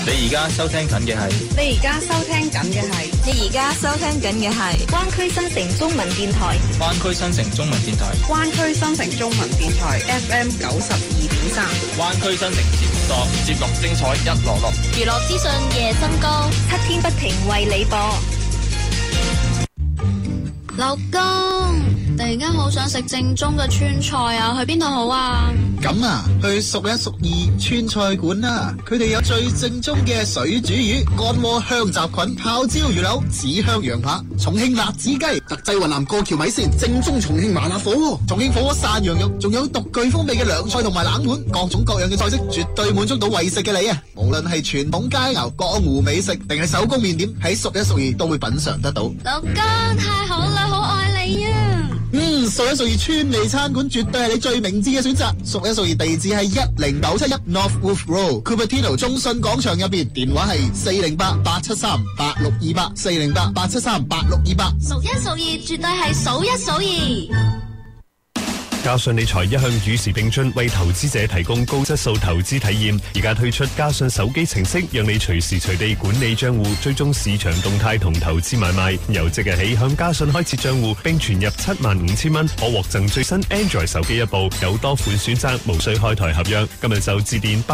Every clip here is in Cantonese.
你而家收聽緊嘅係灣區新城中文電台。 灣區新城中文電台 FM 92.3。 灣區新城節目多，節目精彩一籮籮， 娛樂資訊夜新歌，7天不停為你播。 老公，突然間好想食正宗嘅川菜啊，去邊度好啊？ 咁啊，去熟一熟二川菜館啦，佢哋有最正宗嘅水煮魚、乾鍋香雜菌、泡椒魚柳、紫香羊扒、重慶辣子雞、特製雲南過橋米線、正宗重慶麻辣火鍋、重慶火鍋涮羊肉，仲有獨具風味嘅涼菜同埋冷盤，各種各樣嘅菜式，絕對滿足到為食嘅你啊！無論係傳統佳肴、江湖美食，定係手工麵點，喺熟一熟二都會品嘗得到。 老公，太好啦，好愛你啊！ 熟一熟二川味餐館絕對係你最明智嘅選擇。熟一熟二地址係10971 North Wolf Road，Cupertino 中信廣場入邊，電話係408-873-8628，408-873-8628。 數一數二，絕對係數一數二。 嘉信理財一向與時並進，為投資者提供高質素投資體驗。而家推出嘉信手機程式，讓你隨時隨地管理賬戶，追蹤市場動態同投資買賣。由即日起向嘉信開設賬戶並存入75,000蚊，可獲贈最新 Android 手機一部，有多款選擇，無需開台合約。今日就致電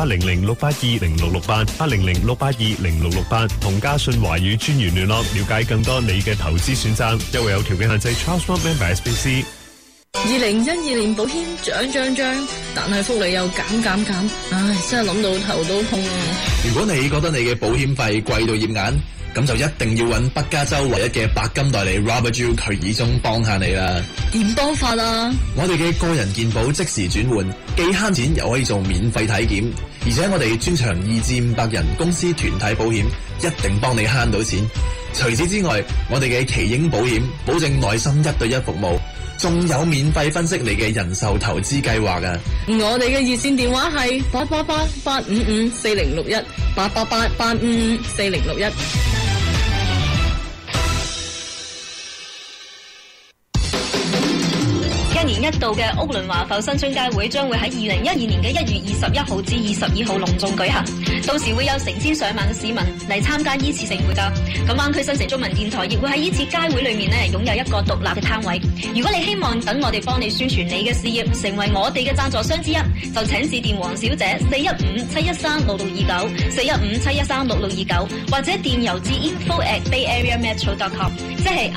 800-682-0668，800-682-0668，同嘉信華語專員聯絡，了解更多你嘅投資選擇。優惠有條件限制 ，Charles Not Member SBC。 2012年保險漲，但係福利又減，唉，真係諗到頭都痛啊！ 如果你覺得你嘅保險費貴到驗眼，咁就一定要揾北加州唯一嘅白金代理 Robert Gill 佢以中幫下你啦。 點幫法啊？ 我哋嘅個人健保即時轉換，既慳錢又可以做免費體檢，而且我哋專長2至500人公司團體保險，一定幫你慳到錢。除此之外，我哋嘅奇英保險保證內心1對1服務，仲有免費分析你嘅人壽投資計劃㗎。 我哋嘅熱線電話係888-855-4061 888-855-4061。 一年一度嘅屋倫華埠新春佳會將會喺2012年嘅1月21號至22號隆重舉行，到時會有成千上萬嘅市民嚟參加依次盛會㗎。咁灣區新城中文電台亦會喺依次佳會裏面擁有一個獨立嘅攤位。如果你希望等我哋幫你宣傳你嘅事業，成為我哋嘅贊助商之一，就請致電黃小姐415-713-6629 415-713-6629，或者電郵至 info@bayareametro.com， 即係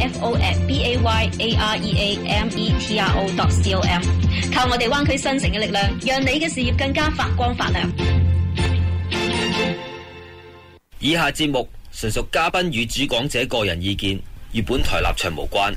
info@bayareametro.com， 靠我哋灣區新城嘅力量，讓你嘅事業更加發光發亮。 以下節目純屬嘉賓與主講者個人意見，與本台立場無關。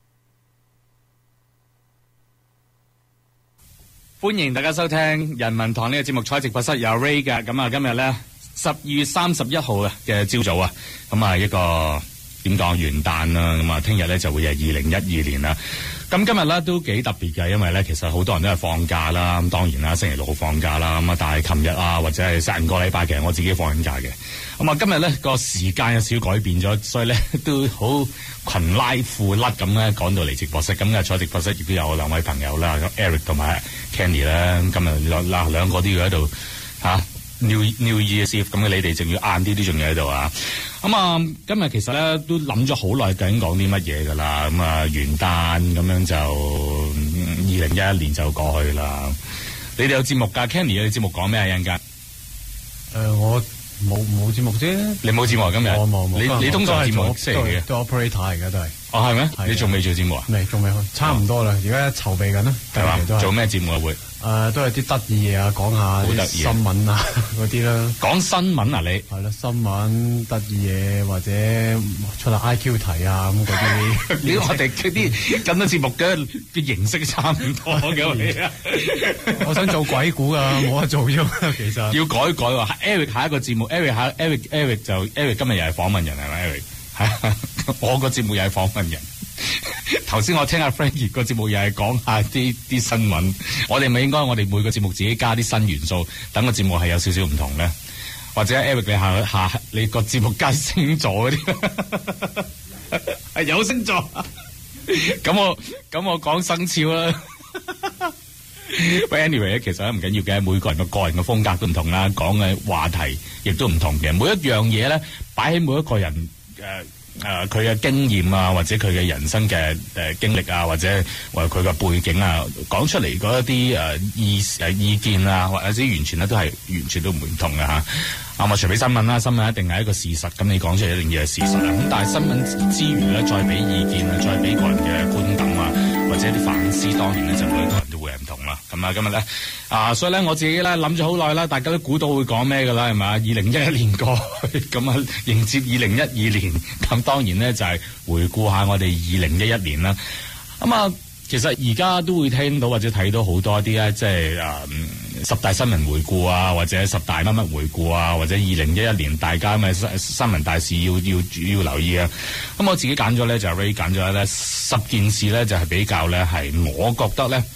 歡迎大家收聽人民堂呢個節目，坐喺直播室有 Ray 嘅。咁啊，今日咧12月31號嘅朝早啊，咁啊一個點講元旦啦，咁啊聽日咧就會係2012年啦。咁今日咧都幾特別嘅，因為咧其實好多人都係放假啦，咁當然啦星期6放假啦，咁啊但係琴日啊或者係成個禮拜其實我自己放緊假嘅。咁啊今日咧個時間有少少改變咗，所以咧都好裙拉褲甩咁咧趕到嚟直播室。咁啊坐直播室亦都有兩位朋友啦，咁 Eric 同埋 Kenny 啦，今日兩個都要喺度嚇。New Year's Eve， 咁你哋仲要晏啲都仲要喺度啊！咁啊，今日其實咧都諗咗好耐，究竟講啲乜嘢噶啦？咁啊，元旦咁樣就2011年就過去啦。你哋有節目㗎 ，Kenny 你節目講咩啊？一陣間我冇節目啫。你冇節目今日？ 我冇。 你通常節目星期嘅都 operator 而家都係。 哦，係咩？你仲未做節目啊？ 仲未，差唔多啦。而家籌備緊啦。 係嘛？做咩節目啊？會？ 都係啲得意嘢啊，講下啲新聞啊嗰啲啦。講新聞啊，你係啦，新聞得意嘢或者出下 IQ 題啊咁嗰啲。 我哋啲咁多節目嘅形式差唔多嘅。 我想做鬼故啊，冇得做啫。其實要改喎。Eric 下一個節目 ，Eric 就 Eric 今日又係訪問人係咪 ？Eric 係我個節目又係訪問人。頭先我聽阿 Frankie 個節目又係講下啲新聞，我哋咪應該我哋每個節目自己加啲新元素，等個節目係有少少唔同咧。或者 Eric 你下你個節目加星座嗰啲，係有星座。咁我講生肖啦。 喂 anyway 咧，其實唔緊要嘅，每個人嘅個人嘅風格都唔同啦，講嘅話題亦都唔同嘅。每一樣嘢咧，擺喺每一個人佢嘅經驗啊，或者佢嘅人生嘅經歷啊，或者佢嘅背景啊，講出嚟嗰一啲意見啊，或者完全咧都係完全都唔同嘅嚇。啊，除非新聞啦，新聞一定係一個事實，咁你講出嚟一定要係事實啦。咁但係新聞之餘咧，再俾意見啊，再俾個人嘅觀感啊，或者啲反思，當然咧就每一個人都會係唔同啦。咁啊，今日咧所以咧我自己咧諗咗好耐啦，大家都估到會講咩㗎啦，係咪？2011年過去，咁啊迎接2012年，咁當然咧就係回顧下我哋2011年啦。咁啊，其實而家都會聽到或者睇到好多啲咧，即係10大新聞回顧啊，或者10大乜乜回顧啊，或者2011年大家咪新聞大事要留意啊。咁我自己揀咗咧就係 Ray 揀咗咧10件事咧就係比較咧係我覺得咧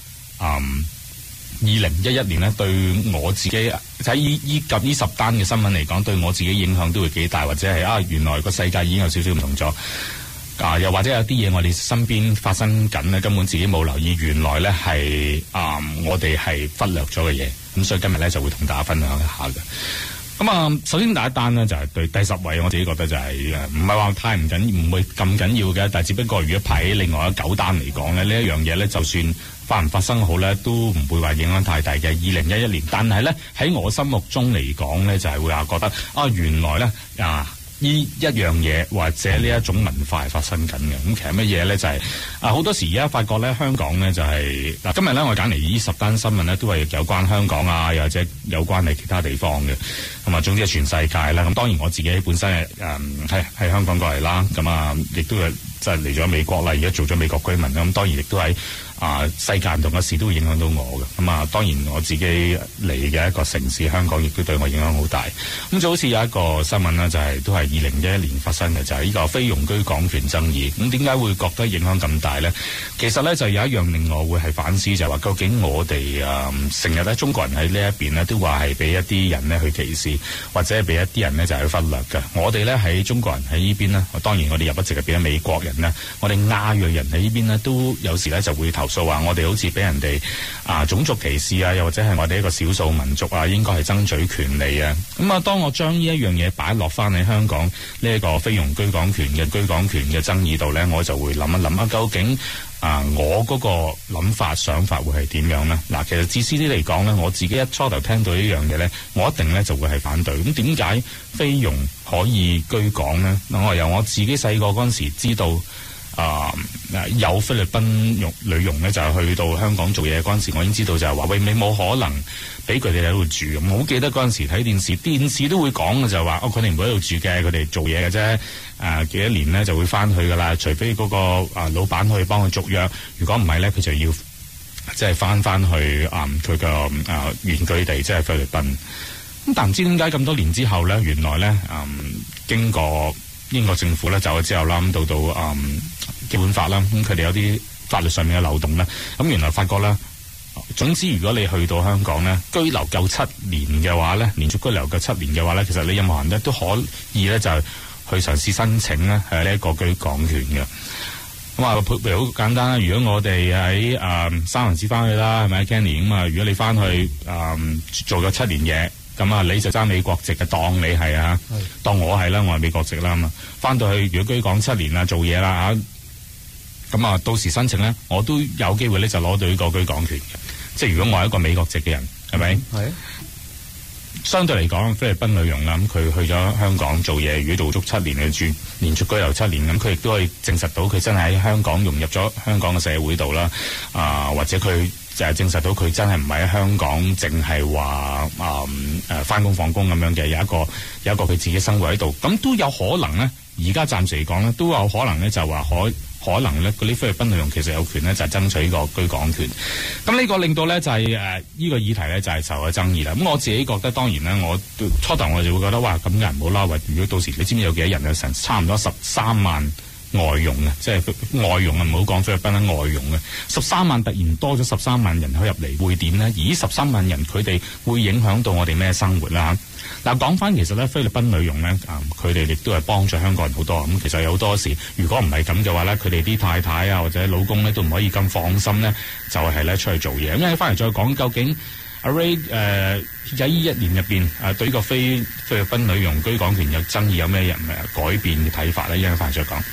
2011年咧對我自己喺呢10單嘅新聞嚟講，對我自己影響都會幾大，或者係原來個世界已經有少少唔同咗。又或者有啲嘢我哋身邊發生緊咧，根本自己冇留意，原來咧係我哋係忽略咗嘅嘢。咁所以今日咧就會同大家分享一下嘅。咁首先第一單呢，就係對第10位，我自己覺得就係唔係話太唔會咁緊要嘅，但係只不過如果排喺另外9單嚟講咧，呢一樣嘢咧就算發唔發生好咧，都唔會話影響太大嘅。2011年，但係咧喺我心目中嚟講咧，就係會話覺得原來咧呢一樣嘢或者呢一種文化係發生緊嘅。咁其實乜嘢咧就係好多時而家發覺咧香港咧就係今日咧我揀嚟呢10單新聞咧都係有關香港啊，又或者有關係其他地方嘅。咁啊總之係全世界啦。咁當然我自己本身係香港過嚟啦，咁亦都係即係嚟咗美國啦，而家做咗美國居民啦。咁當然亦都喺世界唔同嘅事都會影響到我嘅。咁當然我自己嚟嘅一個城市香港亦都對我影響好大。咁就好似有一個新聞啦，就係都係2011年發生嘅，就係呢個非容居港權爭議。咁點解會覺得影響咁大咧？其實咧就有一樣令我會係反思，就係話究竟我哋成日咧中國人喺呢一邊咧都話係俾一啲人咧去歧視，或者係俾一啲人咧就係去忽略嘅。我哋咧喺中國人喺呢邊咧，當然我哋入一直係俾咗美國人咧，我哋亞裔人喺呢邊咧都有時咧就會投訴話我哋好似俾人哋種族歧視啊，又或者係我哋一個少數民族啊，應該係爭取權利啊。咁當我將呢一樣嘢擺落翻喺香港呢一個非容居港權嘅爭議度咧，我就會諗一諗究竟我嗰個諗法想法會係點樣呢？嗱，其實自私啲嚟講咧，我自己一初頭聽到呢樣嘢咧，我一定咧就會係反對。咁點解菲傭可以居港呢？我由我自己細個嗰陣時知道有菲律賓女傭咧，就係去到香港做嘢嗰陣時，我已經知道就係話喂，你冇可能俾佢哋喺度住。咁我好記得嗰陣時睇電視都會講嘅，就係話佢哋唔會喺度住嘅，佢哋做嘢嘅啫。幾多年咧就會翻去噶啦，除非嗰個老闆可以幫佢續約，如果唔係咧，佢就要即係翻去佢個原居地，即係菲律賓。咁但唔知點解咁多年之後咧，原來咧經過英國政府咧走咗之後啦，咁到基本法啦，咁佢哋有啲法律上面嘅漏洞啦，咁原來發覺咧，總之如果你去到香港咧，居留夠7年嘅話咧，連續居留夠7年嘅話咧，其實你任何人咧都可以咧就去嘗試申請咧係呢一個居港權嘅。咁譬如好簡單啦，如果我哋喺三藩市翻去啦，係咪 Kenny？ 咁如果你翻去做咗7年嘢。咁你就爭美國籍嘅，當你係當我係啦，我係美國籍啦嘛。翻到去如果居港7年啦，做嘢啦咁到時申請咧，我都有機會咧就攞到呢個居港權嘅。即係如果我係一個美國籍嘅人，係咪？係。相對嚟講，菲律賓女傭啦，咁佢去咗香港做嘢，如果做足7年嘅住，連續居留7年，咁佢亦都可以證實到佢真係喺香港融入咗香港嘅社會度啦。或者佢就係證實到佢真係唔係喺香港，淨係話返工放工咁樣嘅，有一個佢自己生活喺度，咁都有可能咧。而家暫時嚟講咧，都有可能咧，就話可能咧，嗰啲菲律賓女傭其實有權咧，就係爭取呢個居港權。咁呢個令到咧就係呢個議題咧就係受咗爭議啦。咁我自己覺得當然咧，我初頭我就會覺得哇，咁嘅人唔好啦。如果到時你知唔知有幾多人啊？成差唔多13萬外傭嘅，即係外傭啊，唔好講菲律賓啦，外傭嘅13萬突然多咗13萬人口入嚟，會點呢？而呢13萬人佢哋會影響到我哋咩生活啦？嗱，講翻其實咧，菲律賓女傭咧，佢哋亦都係幫助香港人好多。咁其實有好多時，如果唔係咁嘅話咧，佢哋啲太太啊或者老公咧都唔可以咁放心咧，就係咧出去做嘢。咁因為翻嚟再講，究竟阿 Ray 喺呢一年入邊對呢個菲律賓女傭居港權有爭議有咩人改變嘅睇法咧？一陣翻嚟再講。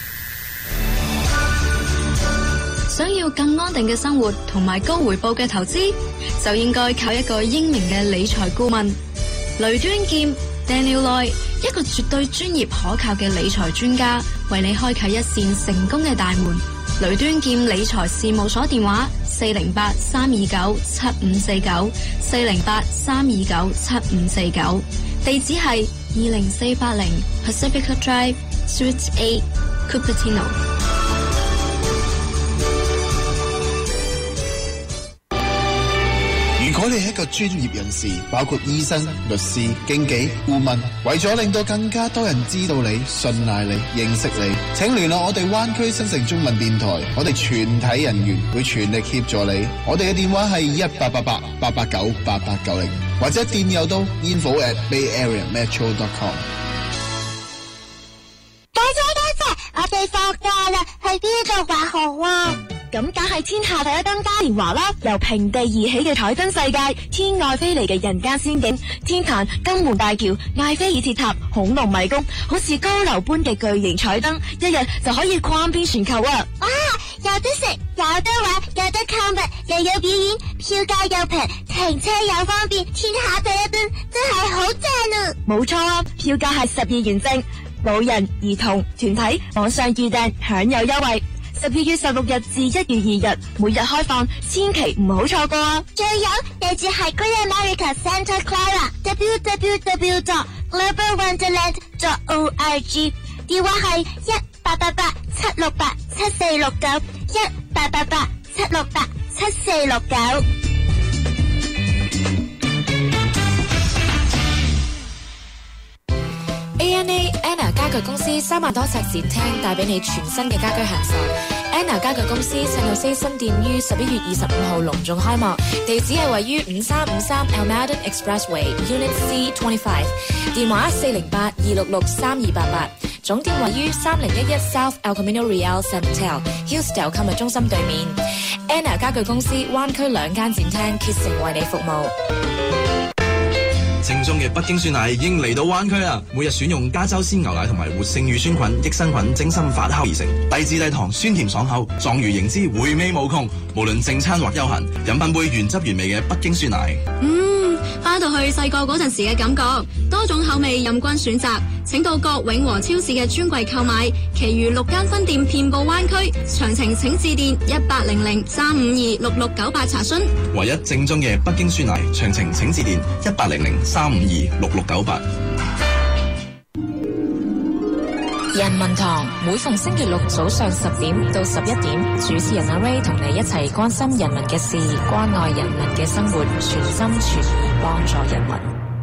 想要更安定嘅生活同埋高回報嘅投資，就應該靠一個英明嘅理財顧問雷端劍 Daniel Loy， 一個絕對專業可靠嘅理財專家，為你開啟一扇成功嘅大門。雷端劍理財事務所電話408-329-7549 408-329-7549，地址係20480 Pacifica Drive Suite A Cupertino。 如果你係一個專業人士，包括醫生、律師、經紀、顧問，為咗令到更加多人知道你、信賴你、認識你，請聯絡我哋灣區新城中文電台，我哋全體人員會全力協助你。我哋嘅電話係1888-889-8890，或者電郵到 info@bayareametro.com。 家姐，我哋放假啦，去邊度玩好啊？咁梗係天下第一燈嘉年華啦！由平地而起嘅彩燈世界，天外飛嚟嘅人間仙境，天壇、金門大橋、艾菲爾鐵塔、恐龍迷宮，好似高樓般嘅巨型彩燈，一日就可以逛遍全球啊！哇！有得食，有得玩，有得購物，又有表演，票價又平，停車又方便，天下第一燈真係好正啊！冇錯啊，票價係12元正，老人、兒童、團體網上預訂享有優惠。12月16日至1月2日，每日開放，千祈唔好錯過啊！仲有地址係 Great America Santa Clara www.globalwonderland.org， 電話係1888-768-7469 1888-768-7469。 ANA Anna 家具公司3萬多尺展廳，帶俾你全新嘅家居享受。Anna 家具公司聖路西新店於11月25號隆重開幕，地址係位於5353 Almaden Expressway Unit C25， 電話408-266-3288，總店位於3011 South El Camino Real Santel Hillsdale 購物中心對面。Anna 家具公司灣區2間展廳竭誠為你服務。 正宗嘅北京酸奶已經嚟到灣區啦！每日選用加州鮮牛奶同埋活性乳酸菌、益生菌精心發酵而成，低脂低糖，酸甜爽口，壯如凝脂，回味無窮。無論正餐或休閒，飲品杯原汁原味嘅北京酸奶。 翻到去細個嗰陣時嘅感覺，多種口味任君選擇。請到各永和超市嘅專櫃購買，其餘6間分店遍佈灣區。詳情請致電1800-352-6698查詢。 唯一正宗嘅北京酸奶，詳情請致電1800-352-6698。 人民堂每逢星期六早上10點到11點，主持人阿 Ray 同你一齊關心人民嘅事，關愛人民嘅生活，全心全意幫助人民。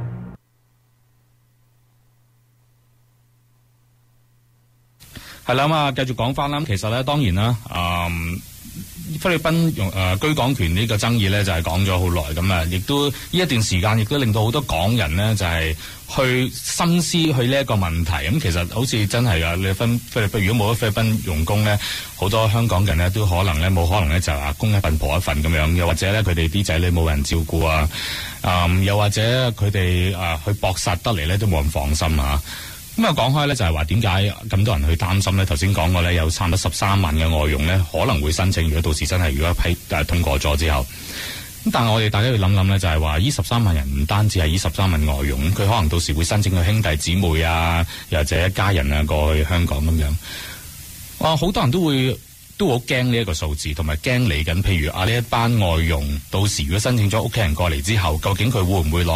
係啦嘛，繼續講翻啦。其實咧，當然啦，菲律賓居港權呢個爭議咧，就係講咗好耐咁啊，亦都呢一段時間亦都令到好多港人呢，就係去深思去呢一個問題。咁其實好似真係噶，你菲律賓如果冇咗菲律賓傭工咧，好多香港人咧都可能咧冇可能咧就話公一份婆一份咁樣，又或者咧佢哋啲仔女冇人照顧啊，又或者佢哋去搏殺得嚟咧都冇人放心啊。咁啊講開咧就係話點解咁多人去擔心咧？頭先講過咧有差唔多13萬嘅外傭咧可能會申請，如果到時真係如果通過咗之後，咁但係我哋大家要諗諗咧，就係話呢13萬人唔單止係呢13萬外傭，佢可能到時會申請佢兄弟姊妹啊，又或者一家人啊過去香港咁樣。好多人都好驚呢一個數字，同埋驚嚟緊，譬如呢一班外傭到時如果申請咗屋企人過嚟之後，究竟佢會唔會攞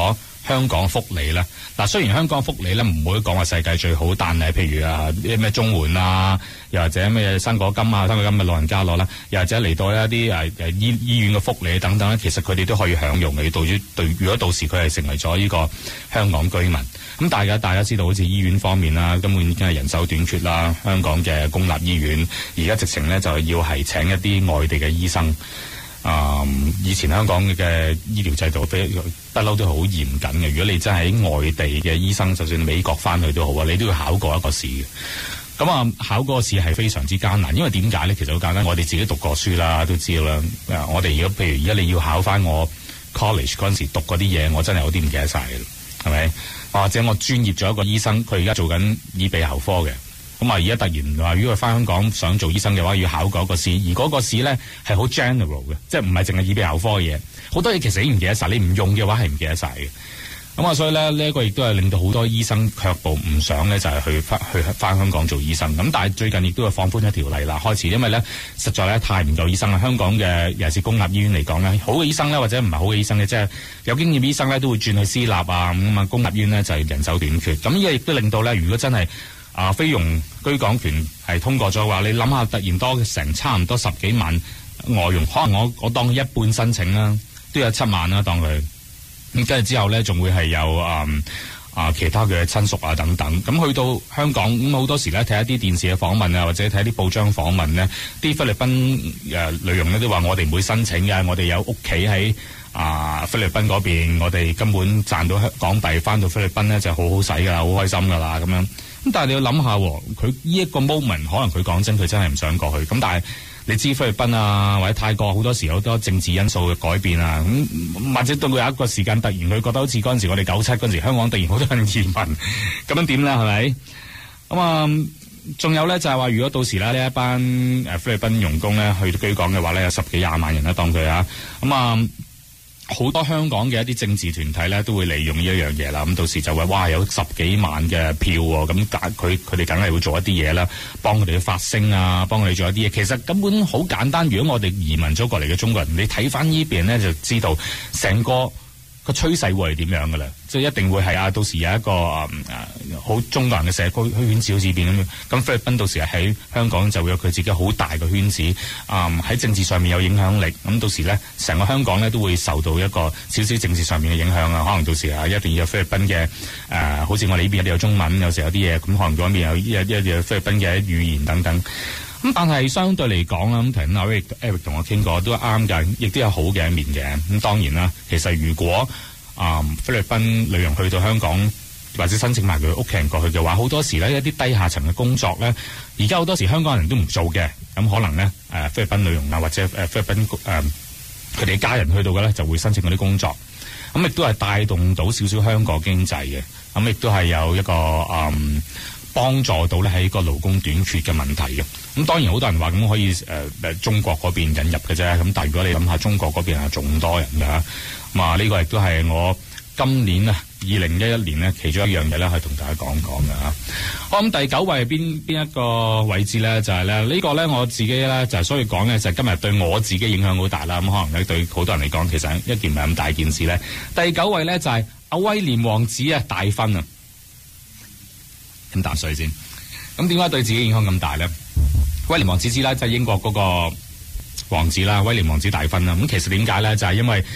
香港福利咧。嗱，雖然香港福利咧唔會講話世界最好，但係譬如啲咩綜援啊，又或者咩生果金啊，生果金咪老人家攞啦，又或者嚟到一啲醫院嘅福利等等咧，其實佢哋都可以享用嘅。如果到時佢係成為咗呢個香港居民，咁大家知道，好似醫院方面啦，根本已經係人手短缺啦。香港嘅公立醫院而家直情咧就要係請一啲外地嘅醫生。以前香港嘅醫療制度不嬲都好嚴謹嘅。如果你真係喺外地嘅醫生，就算美國翻去都好啊，你都要考過一個試嘅。咁考嗰個試係非常之艱難，因為點解咧？其實好簡單，我哋自己讀過書啦，都知道啦。我哋如果譬如而家你要考翻我 college 嗰陣時讀嗰啲嘢，我真係有啲唔記得晒嘅，係咪？或者我專業做一個醫生，佢而家做緊耳鼻喉科嘅。咁而家突然話，如果佢翻香港想做醫生嘅話，要考嗰個試，而嗰個試咧係好 general 嘅，即係唔係淨係耳鼻喉科嘅嘢，好多嘢其實已經唔記得晒，你唔用嘅話係唔記得晒嘅。咁所以咧呢一個亦都係令到好多醫生卻步，唔想咧就係去翻香港做醫生。咁但係最近亦都係放寬一條例啦，開始，因為咧實在咧太唔夠醫生啦。香港嘅尤其是公立醫院嚟講咧，好嘅醫生咧或者唔係好嘅醫生咧，即係有經驗醫生咧都會轉去私立啊，咁公立醫院咧就係人手短缺。咁呢個亦都令到咧，如果真係菲傭居港權係通過咗嘅話，你諗下突然多成差唔多10幾萬外傭，可能我當佢一半申請啦，都有7萬啦，當佢咁跟住之後咧，仲會係有其他嘅親屬啊等等。咁去到香港咁好多時咧睇一啲電視嘅訪問啊，或者睇啲報章訪問咧，啲菲律賓女傭咧都話我哋唔會申請嘅，我哋有屋企喺菲律賓嗰邊，我哋根本賺到港幣翻到菲律賓咧就好好使㗎啦，好開心㗎啦咁樣。咁但係你要諗下，佢呢一個 moment 可能佢講真，佢真係唔想過去。咁但係你知菲律賓啊或者泰國好多時好多政治因素嘅改變啊，咁或者到佢有一個時間突然佢覺得好似嗰陣時我哋97嗰陣時香港突然好多人移民，咁樣點咧係咪？咁仲有咧就係話，如果到時咧呢一班菲律賓傭工咧去居港嘅話咧，有10幾20萬人啦當佢啊，好多香港嘅一啲政治團體咧都會利用呢一樣嘢啦，咁到時就會哇有10幾萬嘅票喎，咁佢哋梗係會做一啲嘢啦，幫佢哋去發聲啊，幫佢哋做一啲嘢。其實根本好簡單，如果我哋移民咗過嚟嘅中國人，你睇翻呢邊咧就知道成個趨勢會係點樣噶啦，即係一定會係到時有一個好中國人嘅社區圈子好似變咁樣。咁菲律賓到時喺香港就會有佢自己好大嘅圈子，喺政治上面有影響力。咁到時咧，成個香港咧都會受到一個少少政治上面嘅影響啊。可能到時一定要有菲律賓嘅好似我哋呢邊有啲有中文，有時有啲嘢咁，可能嗰邊有一菲律賓嘅語言等等。咁但係相對嚟講啦，咁頭先阿 Eric 同我傾過都啱嘅，亦都有好嘅一面嘅。咁當然啦，其實如果菲律賓女傭去到香港或者申請埋佢屋企人過去嘅話，好多時咧一啲低下層嘅工作咧，而家好多時香港人都唔做嘅。咁可能咧菲律賓女傭啊或者菲律賓佢哋家人去到嘅咧就會申請嗰啲工作。咁亦都係帶動到少少香港經濟嘅。咁亦都係有一個幫助到咧喺個勞工短缺嘅問題嘅。咁當然好多人話咁可以中國嗰邊引入嘅啫。咁但係如果你諗下中國嗰邊係仲多人㗎。咁呢個亦都係我今年2011年咧其中一樣嘢咧，係同大家講講嘅嚇。好，咁第9位係邊一個位置咧？就係咧呢個咧我自己咧就係所以講咧就係今日對我自己影響好大啦。咁可能咧對好多人嚟講其實一件唔係咁大件事咧。第9位咧就係阿威廉王子大婚啊！咁啖水先。咁點解對自己影響咁大咧？威廉王子知啦，即係英國嗰個王子啦，威廉王子大婚啦。咁其實點解咧？就係因為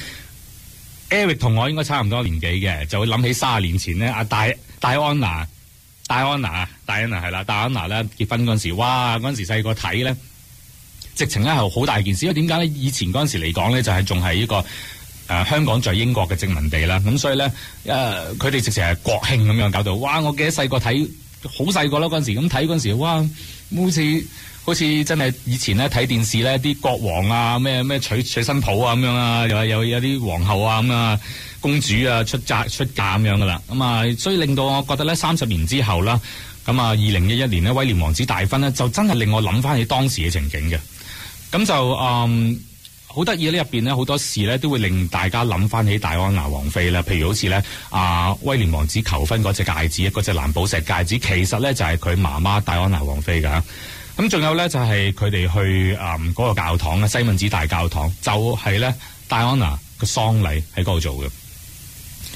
Eric 同我應該差唔多年紀嘅，就會諗起30年前咧，戴安娜係啦，戴安娜咧結婚嗰陣時，哇！嗰陣時細個睇咧，直情咧係好大件事。因為點解咧？以前嗰陣時嚟講咧，就係仲係呢個香港在英國嘅殖民地啦。咁所以咧，佢哋直情係國慶咁樣搞到，哇！我記得細個睇，好細個啦嗰陣時，咁睇嗰陣時，哇！好似真係以前咧睇電視咧，啲國王啊咩娶新抱啊咁樣啊，又有啲皇后啊咁啊，公主啊出嫁咁樣噶啦。咁所以令到我覺得咧30年之後啦，咁2011年咧威廉王子大婚咧，就真係令我諗翻起當時嘅情景嘅。咁就好得意呢，入邊咧好多事咧都會令大家諗翻起戴安娜王妃啦。譬如好似咧威廉王子求婚嗰隻戒指，嗰隻藍寶石戒指，其實咧就係佢媽媽戴安娜王妃噶。咁仲有咧就係佢哋去嗰個教堂西敏寺大教堂，就係咧戴安娜嘅喪禮喺嗰度做嘅。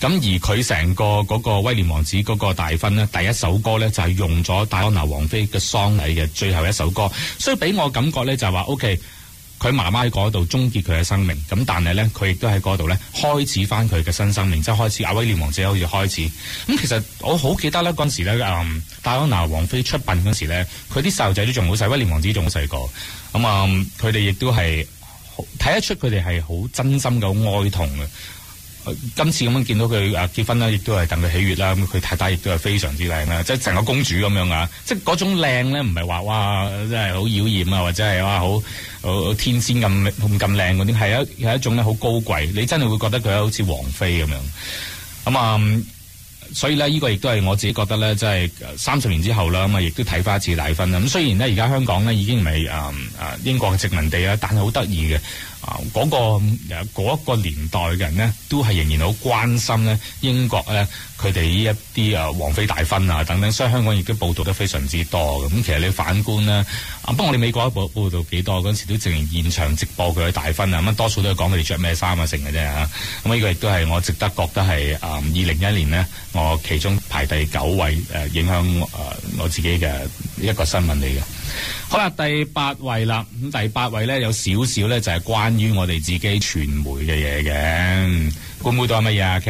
咁而佢成個嗰個威廉王子嗰個大婚呢，第一首歌呢就係用咗戴安娜王妃嘅喪禮嘅最後一首歌，所以俾我感覺呢就係話 OK， 佢媽媽喺嗰度終結佢嘅生命，咁但係呢，佢亦都喺嗰度呢開始翻佢嘅新生命，即係開始威廉王子好似開始。咁其實我好記得呢嗰陣時呢，戴安娜王妃出殯嗰時呢，佢啲細路仔都仲好細，威廉王子仲好細個，咁佢哋亦都係睇得出佢哋係好真心嘅好哀痛嘅。今次咁樣見到佢結婚啦，亦都係戥佢喜悅啦。咁佢太太亦都係非常之靚啦，即係成個公主咁樣啊！即係嗰種靚咧，唔係話哇真係好妖豔啊，或者係哇好天仙咁靚嗰啲，係一種咧好高貴，你真係會覺得佢好似王妃咁樣。咁所以咧，呢個亦都係我自己覺得咧，即係30年之後啦，咁亦都睇翻一次大婚啦。咁雖然咧，而家香港咧已經唔係英國嘅殖民地啦，但係好得意嘅。嗰一個年代嘅人呢，都係仍然好關心咧英國咧佢哋呢一啲王妃大婚啊等等，所以香港亦都報導得非常之多嘅。咁其實你反觀咧，不過我哋美國報導幾多嗰陣時都淨係現場直播佢嘅大婚啊，咁多數都係講佢哋着咩衫啊成嘅啫嚇。咁呢個亦都係我值得覺得係2001年呢，我其中排第9位影響我自己嘅一個新聞嚟嘅。好啦，第8位啦。咁第8位咧有少少咧就係關於我哋自己傳媒嘅嘢嘅。估唔估到係乜嘢啊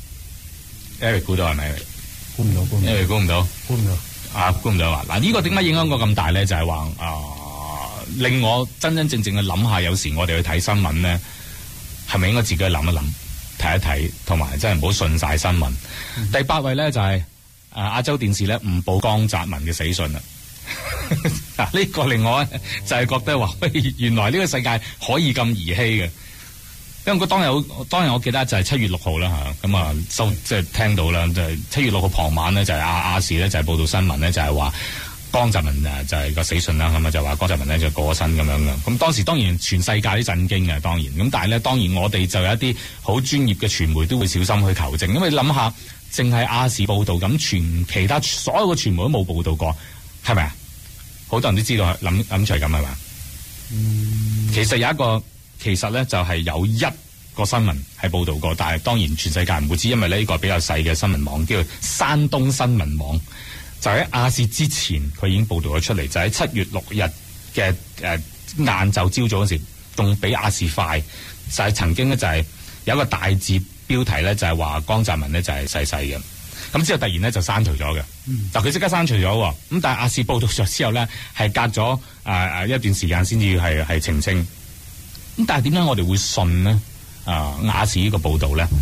？Kenny，Eric 估到係咪？估唔到。Eric 估唔到。估唔到啊！嗱，呢個點解影響我咁大咧？就係話令我真真正正去諗下，有時我哋去睇新聞咧，係咪應該自己去諗一諗、睇一睇，同埋真係唔好信晒新聞。第8位咧就係亞洲電視咧唔報江澤民嘅死訊啦。嗱，呢個令我就係覺得話，原來呢個世界可以咁兒戲嘅。因為當日我記得就係7月6號啦嚇，咁即係聽到啦，就係7月6號傍晚咧就係亞視咧就係報道新聞咧就係話江澤民就係個死訊啦，咁就話江澤民咧就過咗身咁樣嘅。咁當時當然全世界都震驚嘅，當然咁，但係咧當然我哋就有一啲好專業嘅傳媒都會小心去求證，因為諗下淨係亞視報道咁，其他所有嘅傳媒都冇報道過，係咪啊？好多人都知道諗出嚟咁係嘛？其實咧就係有一個新聞係報導過，但係當然全世界唔會知，因為呢個比較細嘅新聞網叫做山東新聞網，就喺亞視之前佢已經報導咗出嚟，就喺7月6日嘅晏晝朝早嗰時，仲比亞視快，就係曾經咧就係有一個大字標題咧就係話江澤民咧就係逝世嘅。咁之後突然咧就刪除咗嘅，就佢即刻刪除咗喎。咁但係亞視報道咗之後咧，係隔咗一段時間先至係澄清。咁但係點解我哋會信呢？亞視呢個報道咧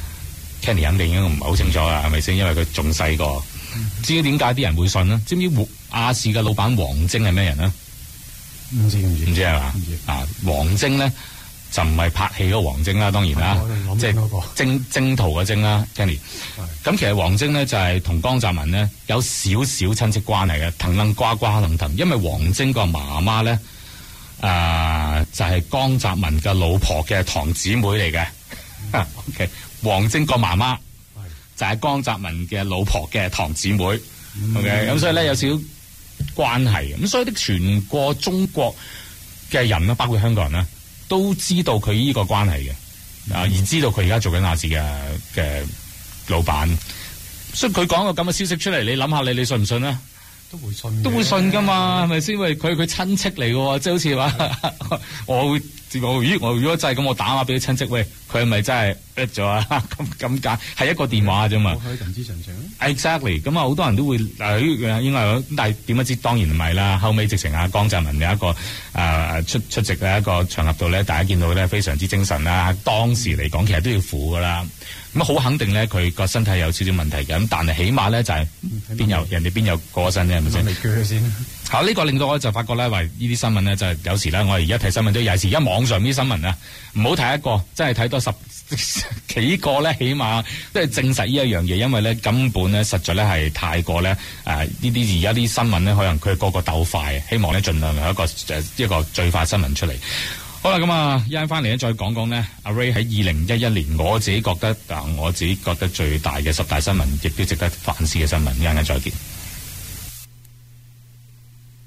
，Kenny 肯定應該唔係好清楚啊，係咪先？因為佢仲細個。至於點解啲人會信呢？知唔知亞視嘅老闆王晶係咩人呢？唔知係嘛？王晶咧。就唔係拍戲嗰個王晶啦，當然啦，即係征途嘅征啦 ，Kenny。咁其實王晶咧就係同江澤民咧有少少親戚關係嘅，騰楞呱呱楞騰。因為王晶個媽媽咧，就係江澤民嘅老婆嘅堂姊妹嚟嘅。OK， 王晶個媽媽就係江澤民嘅老婆嘅堂姊妹。OK， 咁所以咧有少少關係。咁所以啲全個中國嘅人啦，包括香港人啦，都知道佢呢個關係嘅，而知道佢而家做緊亞視嘅老闆，所以佢講個咁嘅消息出嚟，你諗下你信唔信啊？都會信噶嘛，係咪先？因為佢係佢親戚嚟嘅，即係好似話我如果真係咁，我打電話俾啲親戚，喂，佢係咪真係甩咗啊？咁解係一個電話啫嘛。我可以人之常情。Exactly， 咁好多人都會應該有，但係點不知當然唔係啦。後尾直情江澤民有一個出席嘅一個場合度咧，大家見到咧非常之精神啦。當時嚟講，其實都要扶噶啦。咁好肯定咧，佢個身體有少少問題嘅。咁但係起碼咧就係人哋邊有過身啫，係咪先？未鋸先。呢個令到我就發覺咧，話呢啲新聞咧就係有時咧，我哋而家睇新聞都有時，而家網上啲新聞啊，唔好睇一個，真係睇多10幾個咧，起碼都係證實呢一樣嘢，因為咧根本咧實在咧係太過咧呢啲而家啲新聞咧，可能佢個鬥快，希望咧盡量有一個最快新聞出嚟。好啦，咁一陣翻嚟咧，再講講咧，阿 Ray 喺2011年，我自己覺得最大嘅10大新聞，亦都值得反思嘅新聞。一陣間再見。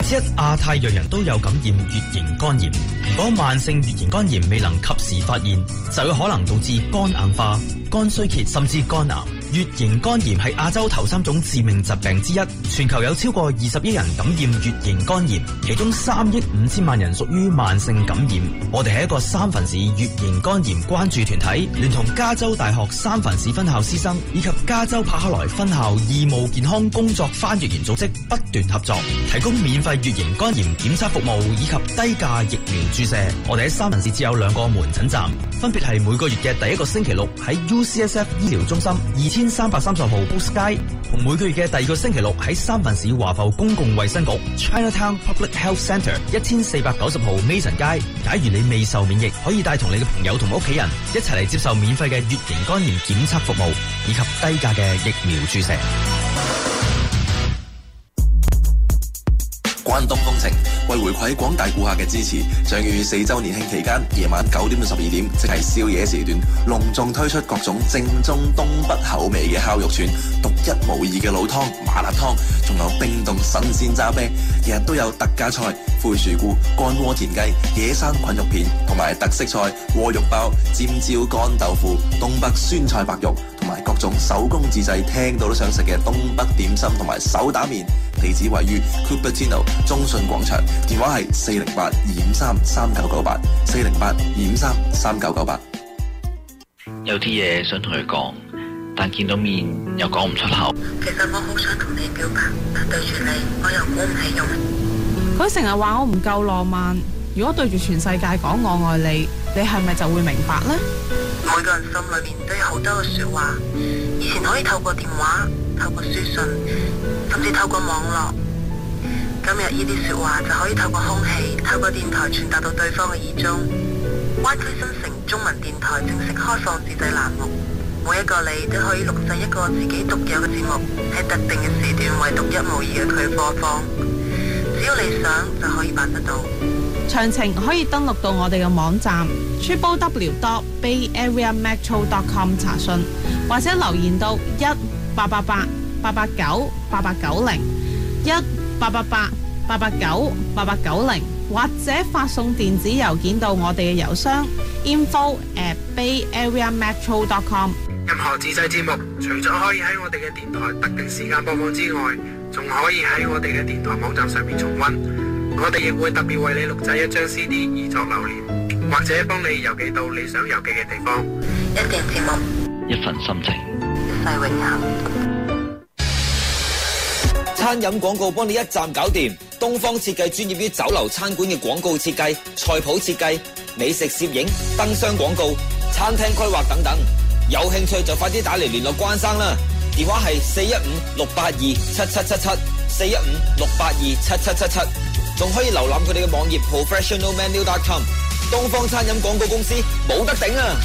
1亞太洋人都有感染乙型肝炎。如果慢性乙型肝炎未能及時發現，就有可能導致肝硬化、肝衰竭甚至肝癌。乙型肝炎係亞洲頭3種致命疾病之一，全球有超過20億人感染乙型肝炎，其中3億5千萬人屬於慢性感染。我哋係一個三藩市乙型肝炎關注團體，聯同加州大學三藩市分校師生以及加州柏克萊分校義務健康工作翻譯員組織不斷合作，提供免費乙型肝炎檢測服務以及低價疫苗注射。我哋喺三藩市只有2個門診站，分別係每個月嘅第1個星期六喺 UCSF 醫療中心2330號 Boost 街，同每個月嘅第2個星期六喺三藩市華埠公共衛生局 Chinatown Public Health Center 1490號 Mason 街。假如你未受免疫，可以帶同你嘅朋友同屋企人一齊嚟接受免費嘅乙型肝炎檢測服務以及低價嘅疫苗注射。 關東風情為回饋廣大顧客嘅支持，將於4週年慶期間夜晚9點到12點，即係宵夜時段，隆重推出各種正宗東北口味嘅烤肉串、獨一無二嘅老湯、麻辣湯，仲有冰凍新鮮炸啤，日日都有特價菜、灰樹菇、乾鍋田雞、野生菌肉片，同埋特色菜鍋肉包、尖椒乾豆腐、東北酸菜白肉，同埋各種手工自製聽到都想食嘅東北點心同埋手打麵。地址位於 Cupertino 中信廣場，電話係408-253-3998 408-253-3998。 有啲嘢想同佢講，但見到面又講唔出口。 其實我好想同你表白，但對住你我又鼓唔起勇。 佢成日話我唔夠浪漫，如果對住全世界講我愛你，你係咪就會明白呢？ 每個人心裏面都有好多嘅說話，以前可以透過電話、透過書信，甚至透過網絡。今日呢啲說話就可以透過空氣、透過電台傳達到對方嘅耳中。灣區新城中文電台正式開放自製欄目，每一個你都可以錄製一個自己獨有嘅節目，喺特定嘅時段為獨一無二嘅佢播放。只要你想就可以辦得到。 詳情可以登錄到我哋嘅網站 www.bayareametro.com 查詢，或者留言到1-888-889-8890 1-888-889-8890，或者發送電子郵件到我哋嘅郵箱 info@bayareametro.com。 任何自製節目，除咗可以喺我哋嘅電台特定時間播放之外，仲可以喺我哋嘅電台網站上面重溫。我哋亦會特別為你錄製一張 CD 以作留念，或者幫你郵寄到你想郵寄嘅地方。 一段節目， 一份心情， 一世永恆。 餐飲廣告幫你一站搞掂，東方設計專業於酒樓餐館嘅廣告設計、菜譜設計、美食攝影、燈箱廣告、餐廳規劃等等。有興趣就快啲打嚟聯絡關生啦，電話係415-682-7777 415-682-7777，仲可以瀏覽佢哋嘅網頁 professionalmenu.com。東方餐飲廣告公司冇得頂啊！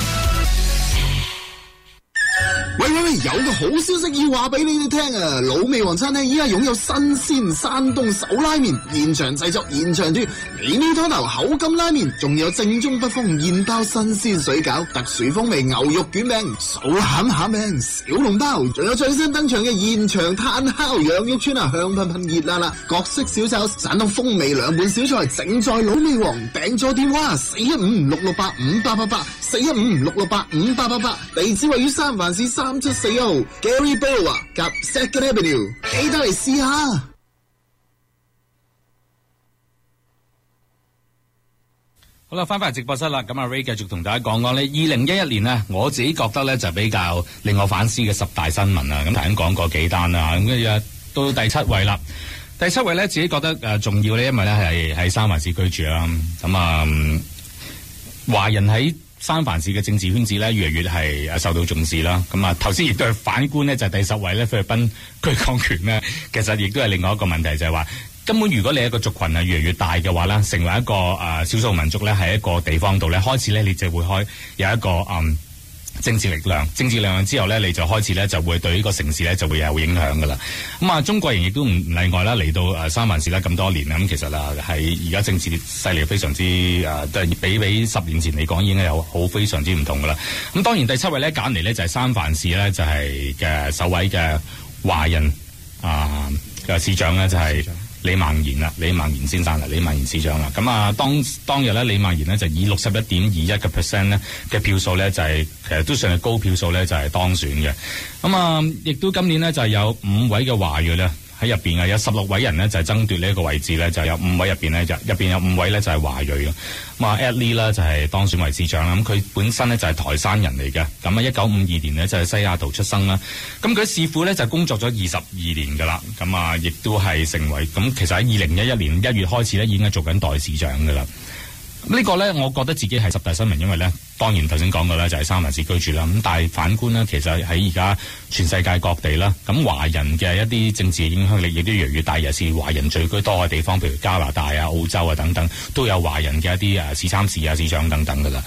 喂，有個好消息要話俾你哋聽啊！老味王餐廳依家擁有新鮮山東手拉麵，現場製作現場煮，美味湯頭口感拉麵，仲有正宗北風現包新鮮水餃，特殊風味牛肉卷餅，手餡餡餅，小籠包，仲有最新登場嘅現場炭烤羊肉串啊，香噴噴熱辣辣，各式小炒，山東風味涼拌小菜，正在老味王，訂座電話415-668-5888 415-668-5888，地址位於三藩市374號 Gary Boulevard 及 Second Avenue， 記得嚟試下。 好啦，翻返嚟直播室啦，咁阿 Ray 繼續同大家講講呢2011年呢，我自己覺得咧就比較令我反思嘅10大新聞啊，咁頭先講過幾單啦，咁跟住到第7位啦。第7位咧自己覺得重要咧，因為咧係喺三藩市居住啦，咁華人喺三藩市嘅政治圈子咧，越嚟越係受到重視啦。咁頭先亦都係反觀呢，就係第10位咧，菲律賓居港權咧，其實亦都係另外一個問題，就係話根本如果你一個族群係越嚟越大嘅話咧，成為一個少數民族咧，喺一個地方度咧，開始咧你就會有一個政治力量之後咧，你就開始咧就會對呢個城市咧就會有影響噶啦。咁中國人亦都唔例外啦，嚟到三藩市啦咁多年啦，咁其實係而家政治勢力非常之都係比10年前嚟講已經有好非常之唔同噶啦。咁當然第7位咧揀嚟咧就係三藩市咧就係嘅首位嘅華人嘅市長咧就係李孟賢先生啦，李孟賢市長啦。咁啊，當日咧，李孟賢呢就以61.21% 咧嘅票數咧，就係其實都算係高票數咧，就係當選嘅。咁啊，亦都今年呢就有5位嘅華裔咧喺入邊啊，有16位人呢就係爭奪呢一個位置咧，就有5位入邊咧就入邊有5位咧就係華裔嘅。咁啊 Ed Lee 啦就係當選為市長啦。咁佢本身咧就係台山人嚟嘅。咁啊1952年呢就係西雅圖出生啦。咁佢市府咧就工作咗22年噶啦。咁啊亦都係成為咁，其實喺2011年1月開始咧已經係做緊代市長噶啦。呢個咧，我覺得自己係10大新聞，因為咧，當然頭先講過咧就係三藩市居住啦。咁但係反觀咧，其實喺而家全世界各地啦，咁華人嘅一啲政治影響力亦都越嚟越大，尤其是華人聚居多嘅地方，譬如加拿大啊、澳洲啊等等，都有華人嘅一啲市參事啊、市長等等噶啦。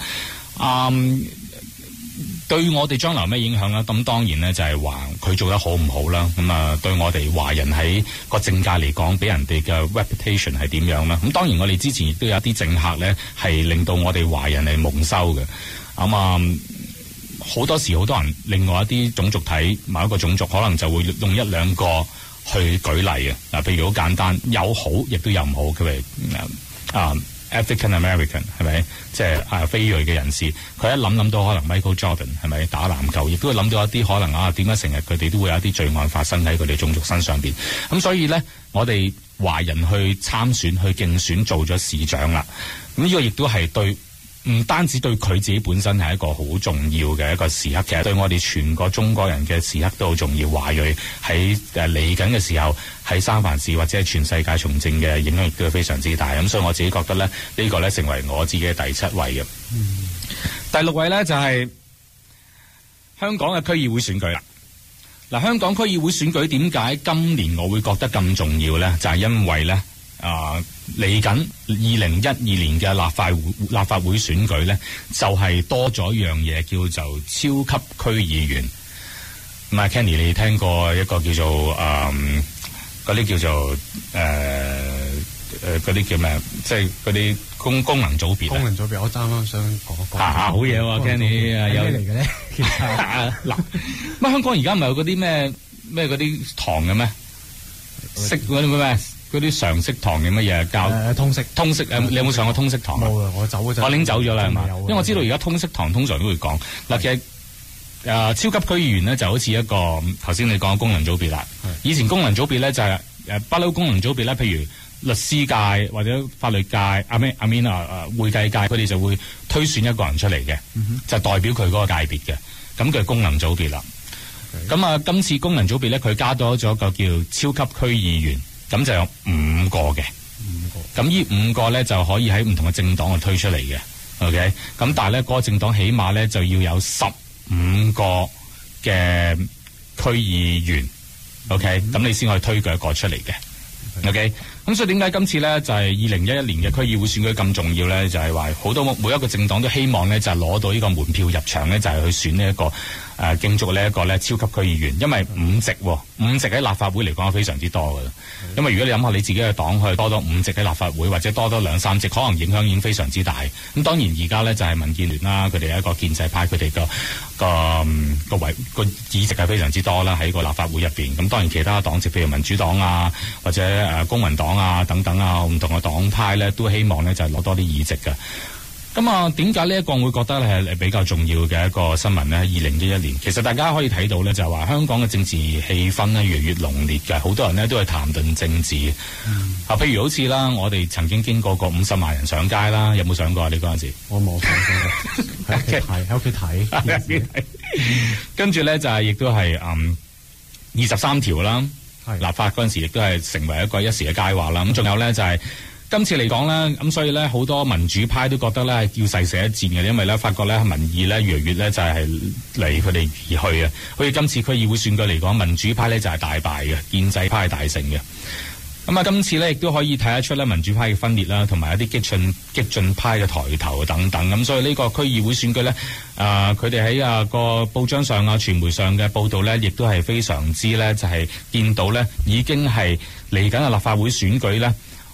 對我哋將來有咩影響啦？咁當然咧就係話佢做得好唔好啦。咁啊，對我哋華人喺個政界嚟講，俾人哋嘅 reputation 係點樣啦？咁當然我哋之前亦都有一啲政客咧，係令到我哋華人係蒙羞嘅。咁啊，好多時好多人另外一啲種族睇某一個種族，可能就會用1、2個去舉例嘅。嗱，譬如好簡單，有好亦都有唔好，譬如African American 係咪？即係非裔嘅人士，佢一諗到可能 Michael Jordan 係咪打籃球，亦都會諗到一啲可能點解成日佢哋都會有一啲罪案發生喺佢哋種族身上邊。咁所以咧，我哋華人去參選去競選做咗市長啦。咁呢個亦都係對。唔單止對佢自己本身係一個好重要嘅一個時刻，其實對我哋全個中國人嘅時刻都好重要。華裔喺嚟緊嘅時候，喺三藩市或者係全世界從政嘅影響亦都係非常之大。咁所以我自己覺得咧，呢個咧成為我自己嘅第7位嘅。第6位咧就係香港嘅區議會選舉啦。嗱，香港區議會選舉點解今年我會覺得咁重要咧？就係因為咧。嚟緊2012年嘅立法會選舉咧，就係多咗一樣嘢叫做超級區議員。咁啊 Kenny 你聽過一個叫做嗰啲叫做嗰啲叫咩？即係嗰啲功能組別。功能組別，我啱啱想講。好嘢喎 Kenny 啊，有咩嚟嘅咧？嗱，乜香港而家唔係有嗰啲咩嗰啲堂嘅咩？識嗰啲咩？嗰啲常識堂嘅乜嘢教通識你有冇上過通識堂啊？冇啊，我走嗰陣。我拎走咗啦，係嘛？因為我知道而家通識堂通常都會講嗱，其實超級區議員咧就好似一個頭先你講嘅功能組別啦。以前功能組別咧就係不嬲功能組別咧，譬如律師界或者法律界會計界，佢哋就會推選一個人出嚟嘅，就代表佢嗰個界別嘅，咁佢係功能組別啦。咁啊，今次功能組別咧，佢加多咗個叫超級區議員。咁就有5個嘅，咁呢5個咧就可以喺唔同嘅政黨去推出嚟嘅 ，OK。咁但係咧嗰個政黨起碼咧就要有15個嘅區議員 ，OK。咁你先可以推佢一個出嚟嘅 ，OK。咁所以點解今次咧就係2011年嘅區議會選舉咁重要咧？就係話好多每一個政黨都希望咧就係攞到呢個門票入場咧，就係去選呢一個競逐呢一個咧超級區議員，因為5席喺立法會嚟講係非常之多㗎。因為如果你諗下你自己嘅黨去多5席喺立法會，或者多2-3席，可能影響已經非常之大。咁當然而家咧就係民建聯啦，佢哋係一個建制派，佢哋個議席係非常之多啦喺個立法會入邊。咁當然其他黨籍譬如民主黨啊，或者公民黨啊等等啊，唔同嘅黨派咧都希望咧就係攞多啲議席嘅。咁啊，點解呢一個會覺得係比較重要嘅一個新聞咧？2011年，其實大家可以睇到咧，就係話香港嘅政治氣氛咧越嚟越濃烈嘅，好多人咧都係談論政治。譬如好似啦，我哋曾經經過50萬人上街啦，有冇上過啊？你嗰陣時？我冇上過，喺屋企睇。跟住咧就係亦都係23條啦，立法嗰陣時亦都係成為一個一時嘅佳話啦。咁仲有咧就係。今次嚟講咧，咁所以咧好多民主派都覺得咧要誓死一戰嘅，因為咧發覺咧民意咧越嚟越咧就係離佢哋而去啊。好似今次區議會選舉嚟講，民主派咧就係大敗嘅，建制派係大勝嘅。咁啊，今次咧亦都可以睇得出咧民主派嘅分裂啦，同埋一啲激進派嘅抬頭等等。咁所以呢個區議會選舉咧，佢哋喺個報章上啊、傳媒上嘅報導咧，亦都係非常之咧，就係見到咧已經係嚟緊嘅立法會選舉咧。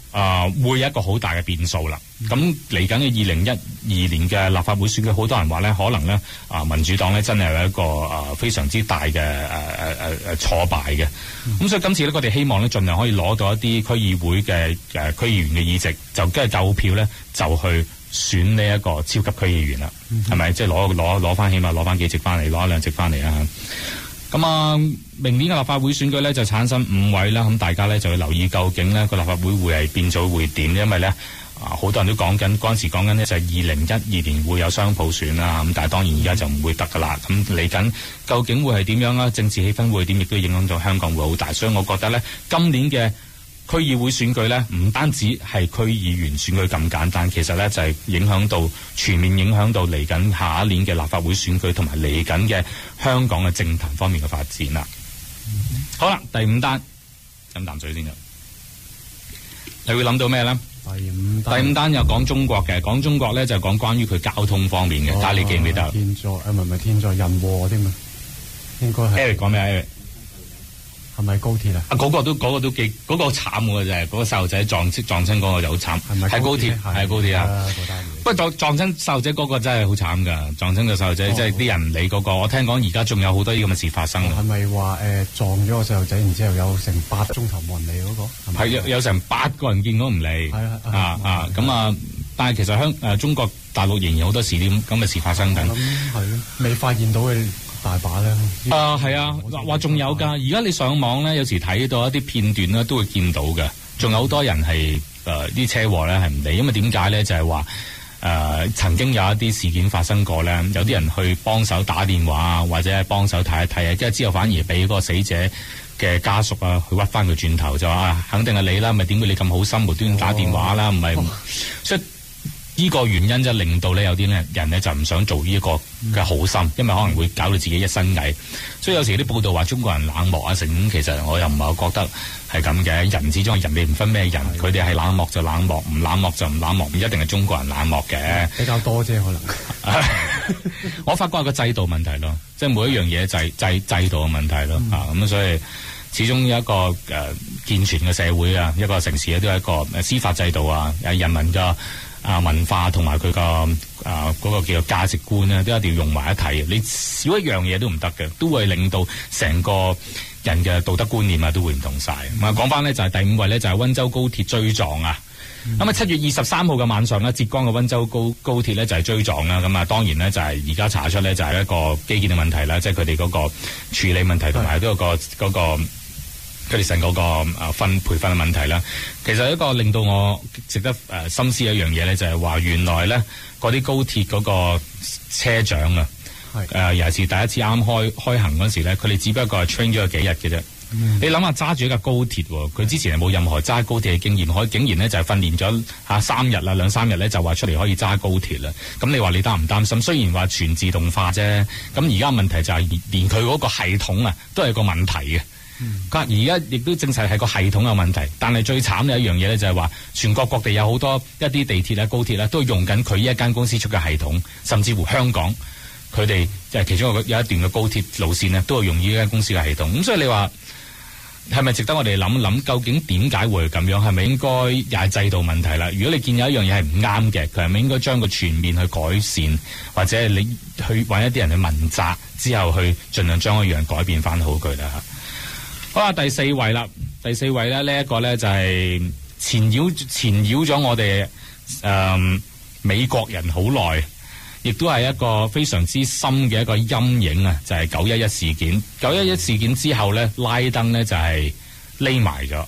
會有一個好大嘅變數啦。咁嚟緊嘅2012年嘅立法會選舉，好多人話咧，可能咧民主黨咧真係有一個非常之大嘅挫敗嘅。咁所以今次咧，我哋希望咧盡量可以攞到一啲區議會嘅區議員嘅議席，就跟住夠票咧就去選呢一個超級區議員啦，係咪？即係攞翻，起碼攞翻幾席翻嚟，攞1-2席翻嚟啊！咁啊，明年嘅立法會選舉咧就產生5位啦，咁大家咧就要留意究竟呢個立法會會係變組會點，因為咧好多人都講緊嗰陣時講緊呢就係2012年會有雙普選啦，咁但係當然而家就唔會得噶啦。咁嚟緊究竟會係點樣啊？政治氣氛會點，亦都影響到香港會好大。所以我覺得咧，今年嘅區議會選舉咧，唔單止係區議員選舉咁簡單，其實咧就係影響到全面影響到嚟緊下一年嘅立法會選舉，同埋嚟緊嘅香港嘅政壇方面嘅發展啦。好啦，第5單飲啖水先啦。你會諗到咩咧？第五單又講中國嘅，講中國咧就講關於佢交通方面嘅，睇下你記唔記得？ 天災唔係天災人禍添啊，應該係。Eric 講咩？Eric 係咪高鐵啊？ 嗰個都幾嗰個慘嘅啫，嗰個細路仔撞親嗰個就好慘。係高鐵，係高鐵啊！不過撞親細路仔嗰個真係好慘㗎，撞親個細路仔即係啲人唔理嗰個。我聽講而家仲有好多啲咁嘅事發生。係咪話撞咗個細路仔，然之後有成8個鐘頭冇人理嗰個？係有成8個人見到唔理。咁啊！但係其實中國大陸仍然好多時啲咁嘅事發生緊。係咯， 未發現到嘅。大把咧， 係啊，話仲有㗎。而家你上網咧，有時睇到一啲片段咧，都會見到嘅。仲有好多人係啲車禍咧係唔理，因為點解咧？就係話曾經有一啲事件發生過咧，有啲人去幫手打電話啊，或者係幫手睇一睇啊，跟住之後反而俾嗰個死者嘅家屬啊去屈翻佢轉頭，就話肯定係你啦，咪點會你咁好心無端端打電話啦？唔係，所以。呢個原因就令到咧有啲人咧就唔想做呢一個嘅好心，因為可能會搞到自己一身蟻。所以有時啲報道話中國人冷漠啊，成其實我又唔係覺得係咁嘅。人始終係人哋唔分咩人，佢哋係冷漠就冷漠，唔冷漠就唔冷漠，唔一定係中國人冷漠嘅。 比較多啫，可能。 我發覺係個制度問題咯，即係每一樣嘢制度嘅問題咯。咁所以始終有一個健全嘅社會啊，一個城市咧都係一個司法制度啊，人民嘅。文化同埋佢個嗰個叫做價值觀咧，都一定要用埋一體。你少一樣嘢都唔得嘅，都會令到成個人嘅道德觀念啊都會唔同晒。講翻呢，就係第5位呢，就係溫州高鐵追撞啊！咁啊7月23號嘅晚上呢，浙江嘅溫州高鐵呢就係追撞啦。咁啊當然呢，就係而家查出呢，就係一個基建嘅問題啦，即係佢哋嗰個處理問題同埋都有嗰個。佢哋成嗰個培訓嘅問題啦，其實一個令到我值得深思一樣嘢咧，就係話原來咧嗰啲高鐵嗰個車長啊，尤其是第一次啱開行嗰時咧，佢哋只不過係 train 咗幾日嘅啫。你諗下揸住一架高鐵，佢之前係冇任何揸高鐵嘅經驗，竟然咧就係訓練咗3日啦，2-3日咧就話出嚟可以揸高鐵啦。咁你話你擔唔擔心？雖然話全自動化啫，咁而家問題就係連佢嗰個系統啊都係個問題嘅。而家亦都證實係個系統有問題，但係最慘嘅一樣嘢咧就係話，全國各地有好多一啲地鐵啊、高鐵啊，都用緊佢呢一間公司出嘅系統，甚至乎香港佢哋即係其中有一段嘅高鐵路線呢，都係用呢間公司嘅系統。咁所以你話係咪值得我哋諗諗，究竟點解會咁樣？係咪應該又係制度問題啦？如果你見有一樣嘢係唔啱嘅，佢係咪應該將個全面去改善，或者你去揾一啲人去問責之後，去盡量將一樣改變翻好佢啦？好啦，第4位啦，第4位咧呢一個咧就係纏繞咗我哋美國人好耐，亦都係一個非常之深嘅一個陰影啊！就係911事件。911事件之後咧，拉登咧就係匿埋咗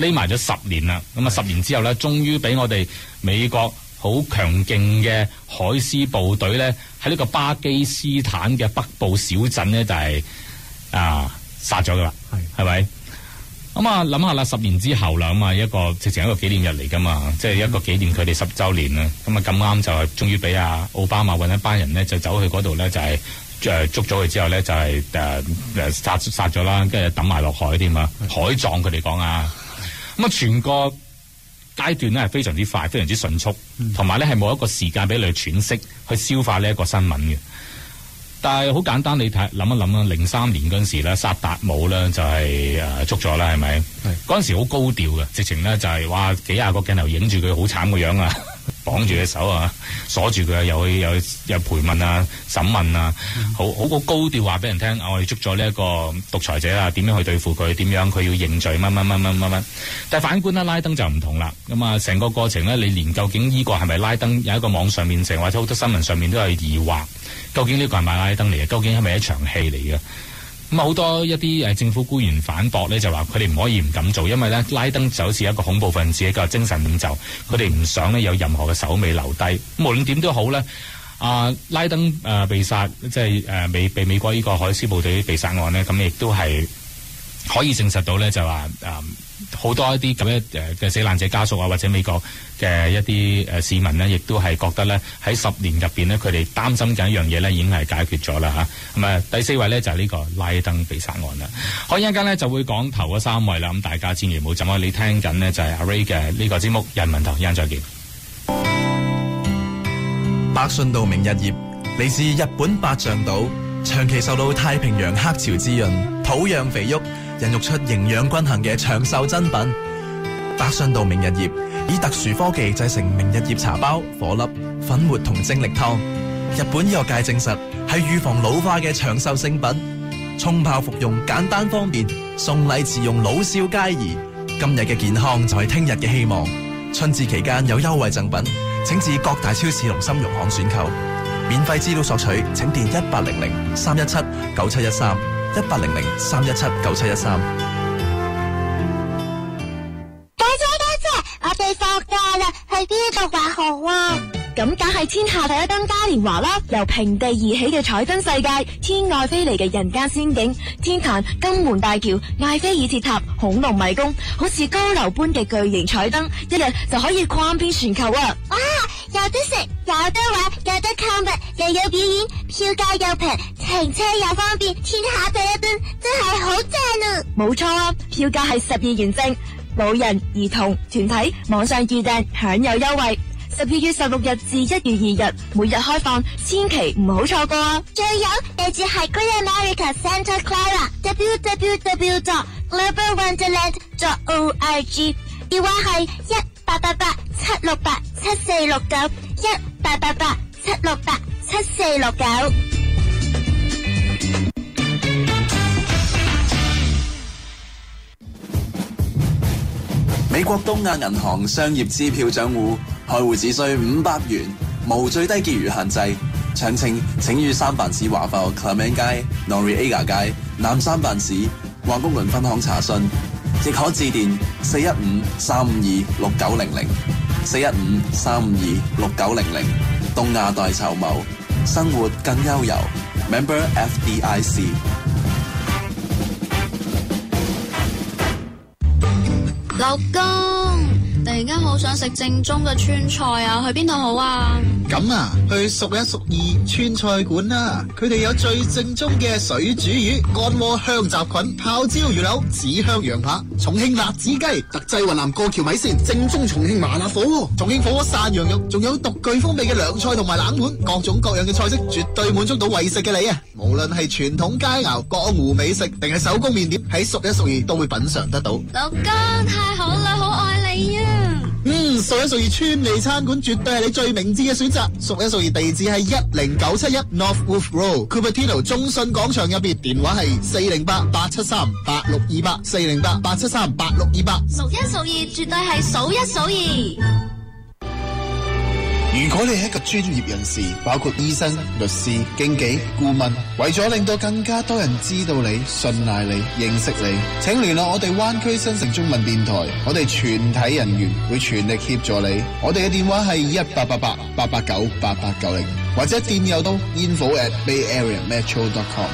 10年啦。咁啊10年之後咧，終於俾我哋美國好強勁嘅海獅部隊咧，喺呢個巴基斯坦嘅北部小鎮咧就係殺咗噶啦，係咪？咁啊諗下啦，10年之後啦，咁啊一個直情一個紀念日嚟噶嘛，即係一個紀念佢哋10週年啦。咁啊咁啱就係終於俾奧巴馬搵一班人咧，就走去嗰度咧，就係捉咗佢之後咧，就係殺咗啦，跟住抌埋落海添啊，海葬佢哋講啊。咁啊全個階段咧係非常之快，非常之迅速，同埋咧係冇一個時間俾你去喘息去消化呢一個新聞嘅。 但係好簡單，你諗一諗啦，03年嗰陣時咧，薩達姆咧就係捉咗啦，係咪？嗰陣時好高調嘅，直情咧就係哇幾廿個鏡頭影住佢好慘個樣啊，綁住隻手啊，鎖住佢，有陪問啊、審問啊，好高調話俾人聽，我哋捉咗呢一個獨裁者啊，點樣去對付佢，點樣佢要認罪乜。但係反觀啦，拉登就唔同啦，咁啊成個過程咧，你連究竟呢個係咪拉登有一個網上面成或者好多新聞上面都係疑惑。究竟呢個係咪拉登嚟嘅？究竟係咪一場戲嚟嘅？咁啊好多一啲政府官員反駁咧，就話佢哋唔可以唔咁做，因為咧拉登就好似一個恐怖分子一個精神領袖，佢哋唔想咧有任何嘅手尾留低。無論點都好咧，拉登被殺，即係被美國呢個海斯部隊被殺案咧，咁亦都係可以證實到咧，就話好多一啲咁樣嘅死難者家屬啊，或者美國嘅一啲市民呢，亦都係覺得咧喺10年入邊呢，佢哋擔心緊一樣嘢咧，已經係解決咗啦嚇。咁第4位咧就係呢個拉登被殺案啦。好，一陣間咧就會講頭嗰3位啦。咁大家千祈唔好走開，你聽緊呢就係阿 Ray 嘅呢個節目《人民堂》，一陣再見。 百信道明日葉嚟自日本八丈島，長期受到太平洋黑潮滋潤，土壤肥沃，孕育出營養均衡嘅長壽珍品。百信道明日葉以特殊科技製成明日葉茶包、顆粒、粉末同精力湯。日本醫學界證實係預防老化嘅長壽聖品，沖泡服用簡單方便，送禮自用老少皆宜。今日嘅健康就係聽日嘅希望。春節期間有優惠贈品，請至各大超市同深肉行選購。免費資料索取，請電1800-317-9713。1800-317-9713。 家姐，我哋放假啦，去邊度玩好啊？咁梗係天下第一燈嘉年華啦！由平地而起嘅彩燈世界，天外飛嚟嘅人間仙境，天壇、金門大橋、艾菲爾鐵塔、恐龍迷宮，好似高樓般嘅巨型彩燈，一日就可以跨遍全球啊！ 哇！有得食，有得玩，有得購物，又有表演，票價又平，停車又方便，天下第一燈真係好正啊！ 冇錯啊，票價係12元正，老人、兒童、團體網上預訂享有優惠。12月16日至1月2日，每日開放，千祈唔好錯過啊！ 仲有地址係 Great America Santa Clara www.globalwonderland.org， 電話係1888-768-7469 1888-768-7469。 美國東亞銀行商業支票賬戶開戶只需500元，無最低結餘限制。詳情請於三藩市華埠 Clement 街、Noriega 街、南三藩市華谷倫分行查詢，亦可致電415-352-6900 415-352-6900。東亞代籌謀，生活更悠遊。Member FDIC。 老公，突然間好想食正宗嘅川菜啊，去邊度好啊？ 咁啊，去熟一熟二川菜館啦！佢哋有最正宗嘅水煮魚、乾鍋香雜菌、泡椒魚柳、紫香羊扒、重慶辣子雞、特製雲南過橋米線、正宗重慶麻辣火鍋、重慶火鍋涮羊肉，仲有獨具風味嘅涼菜同埋冷盤，各種各樣嘅菜式，絕對滿足到為食嘅你啊！無論係傳統佳肴、江湖美食，定係手工麵點，喺熟一熟二都會品嘗得到。 老公，太好啦，好愛你啊！ 熟一熟二川味餐館絕對係你最明智嘅選擇。熟一熟二地址係10971 North Wolf Road Cupertino 中信廣場入邊，電話係408-873-8628 408-873-8628。 熟一熟二絕對係數一數二。 如果你係一個專業人士，包括醫生、律師、經紀、顧問，為咗令到更加多人知道你、信賴你、認識你，請聯絡我哋灣區新城中文電台，我哋全體人員會全力協助你。我哋嘅電話係1888-889-8890，或者電郵到 info@bayareametro.com。